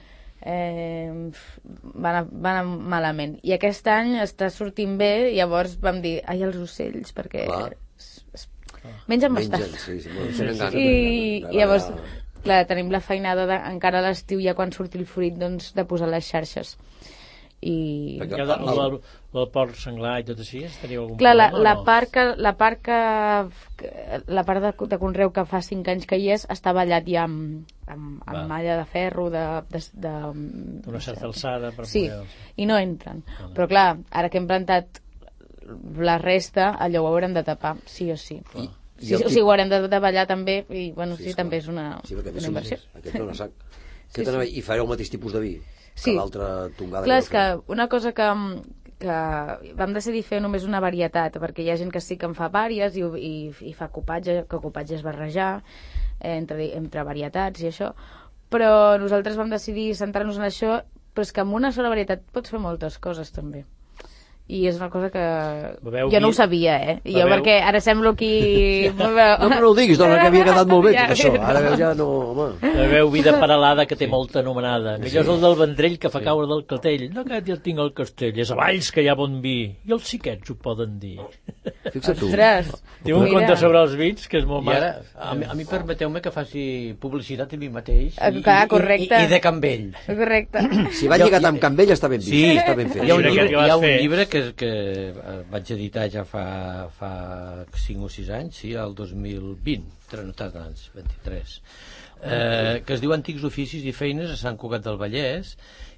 H: eh, va, anar, va anar malament, i aquest any està sortint bé, i llavors vam dir, ai, els ocells, perquè es, es, mengen bastant,
B: sí, sí, sí, sí,
H: i, i llavors clar, tenim la feinada de, encara a l'estiu, ja quan surti el fruit, doncs, de posar les xarxes. I...
C: El, el, el, el porc senglar i tot així, teniu algun
H: clar, la,
C: problema?
H: la
C: no?
H: part que, la part que la part de, de conreu que fa cinc anys que hi és està ballat ja amb, amb, amb malla de ferro de, de, de,
C: d'una certa alçada per
H: sí,
C: poder...
H: i no entren, no, no. Però clar, ara que hem plantat la resta, allò ho haurem de tapar, sí o sí. I, i sí, o sigui, ho haurem de davallar també, i bueno, sí, sí també és una,
B: sí,
H: una inversió.
B: Aquest és una sac.
H: Sí, sí.
B: I fareu el mateix tipus de vi
H: sí.
B: que l'altra tongada.
H: Clar, és que una cosa que, que vam decidir fer només una varietat, perquè hi ha gent que sí que en fa vàries i, i, i fa copatge, que copatge és barrejar eh, entre, entre varietats i això, però nosaltres vam decidir centrar-nos en això, però és que amb una sola varietat pots fer moltes coses també. I és una cosa que
C: Beveu
H: jo no
C: vi...
H: ho sabia, eh?
C: Beveu...
H: Jo perquè ara semblo aquí...
B: no, però no ho diguis, dona, que havia quedat molt bé tot això. Ara ja no, home...
C: Beveu vida paralada que té molta anomenada. Millor és el del Vendrell que fa sí. caure del clatell. No que ja tinc el castell, és a Valls que hi ha bon vi. I els xiquets ho poden dir.
B: Fixa't tu.
H: Ostres,
C: tinc un
H: mira.
C: conte sobre els vins que és molt
D: I ara,
C: maco.
D: a mi, a mi permeteu-me que faci publicitat a mi mateix i,
H: clar,
D: i,
H: correcte.
D: i, i de Campbell.
H: Correcte.
B: Si va lligat amb Campbell està ben vist.
D: Sí,
B: està ben fet.
D: Hi ha un
C: Sí,
D: llibre,
C: que
D: hi ha
C: vas
D: un
C: fer.
D: llibre que, que vaig editar ja fa, fa cinc o sis anys, sí, el dos mil vint, no tant anys, vint-i-tres, eh, que es diu Antics oficis i feines a Sant Cugat del Vallès,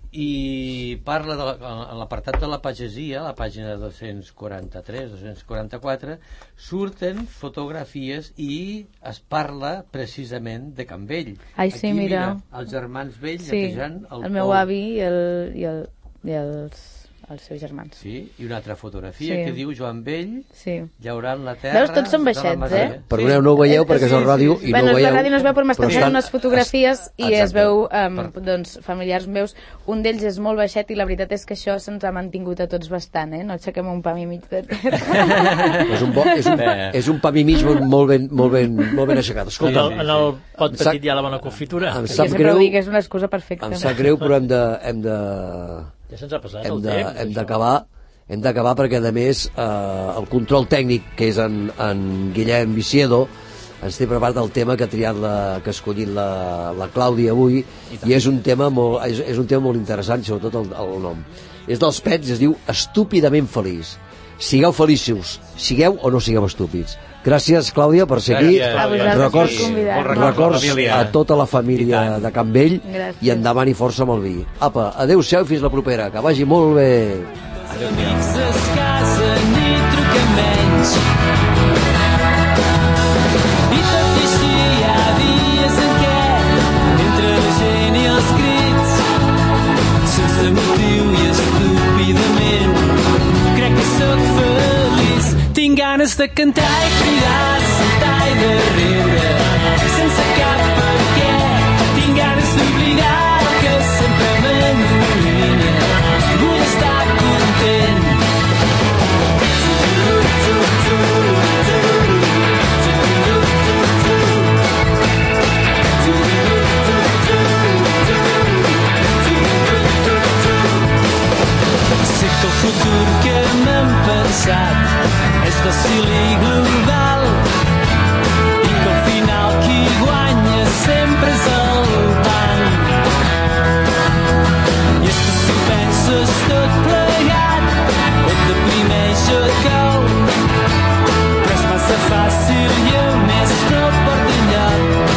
D: i parla de la, en l'apartat de la pagesia, a la pàgina dos-cents quaranta-tres dos-cents quaranta-quatre, surten fotografies i es parla precisament de Campbell.
H: Ai, sí,
D: aquí,
H: mira.
D: mira els germans vells
H: Sí,
D: netejant el,
H: el meu
D: pou.
H: avi i, el, i, el, i els, els seus germans.
D: Sí, i una altra fotografia
H: Sí.
D: que diu Joan Vell
H: Sí.
D: llaurant la terra.
H: Veus, tots són
D: de la
H: baixets,
D: Masia.
H: eh?
B: Perdoneu, no ho veieu perquè és el ràdio i
H: bueno,
B: no ho veieu.
H: la ràdio no es veu, però m'estan
B: però
H: fent
B: estan-
H: unes fotografies i
B: Exacte.
H: es veu um, doncs, familiars meus. Un d'ells és molt baixet i la veritat és que això se'ns ha mantingut a tots bastant, eh? No aixequem un pam i mig de terra.
B: És un, bo, és un, és un pam i mig molt ben, molt ben, molt ben aixecat.
C: En
B: Escolta,
C: el, en el pot
B: Em sap-
C: petit hi ha la bona confitura.
B: em
H: Jo
B: sap
H: sempre
B: greu,
H: ho dic, és una excusa perfecta.
B: em sap greu, però hem de, hem de,
C: Ja se'ns ha passat
B: hem
C: el
B: de,
C: temps.
B: hem
C: això.
B: d'acabar hem d'acabar perquè a més eh, el control tècnic que és en, en Guillem Viciedo ens té preparat el tema que ha triat la, que ha escollit la, la Clàudia avui i, i és un tema molt, és, és un tema molt interessant, sobretot el, el nom és dels Pets, es diu Estúpidament feliç. Sigueu feliços, sigueu o no sigueu estúpids. Gràcies, Clàudia, per ser aquí.
H: A vosaltres
B: Records,
H: per convidar-nos.
B: records a tota la família de Campbell
H: Gràcies.
B: i endavant i força amb el vi. Apa, adeu-siau i fins la propera. Que vagi molt bé.
I: Amics es casen i truquen menys. I tot i així hi ha dies en què, entre la gent i els crits, sense motiu i estúpidament, crec que sóc feliç. Tinc ganes de cantar i cridar, de saltar i de riure, sense cap per què. Tinc ganes d'oblidar el que sempre m'ennuïa. Vull estar content. Sé que el futur que m'hem pensat és fàcil i global i que al final qui guanya sempre és el banc. I és que si penses tot plegat o et deprimeix a cau, però és massa fàcil i a més no porta enlloc.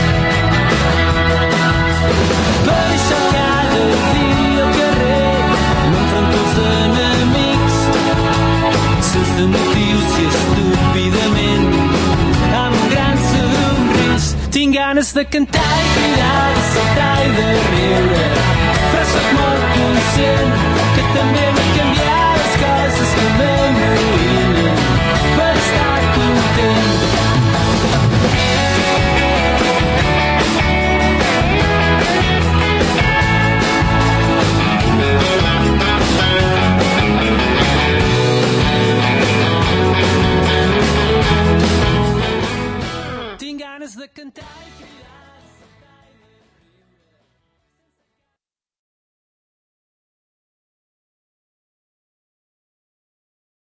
I: Per això cada dia al carrer m'enfronto als enemics sense motius i estúpidament amb un gran somrís. Tinc ganes de cantar i cridar, de saltar i de riure, però sóc molt conscient que també vull canviar les coses que m'amoïnen per estar content. Tinc ganes de cantar i cridar.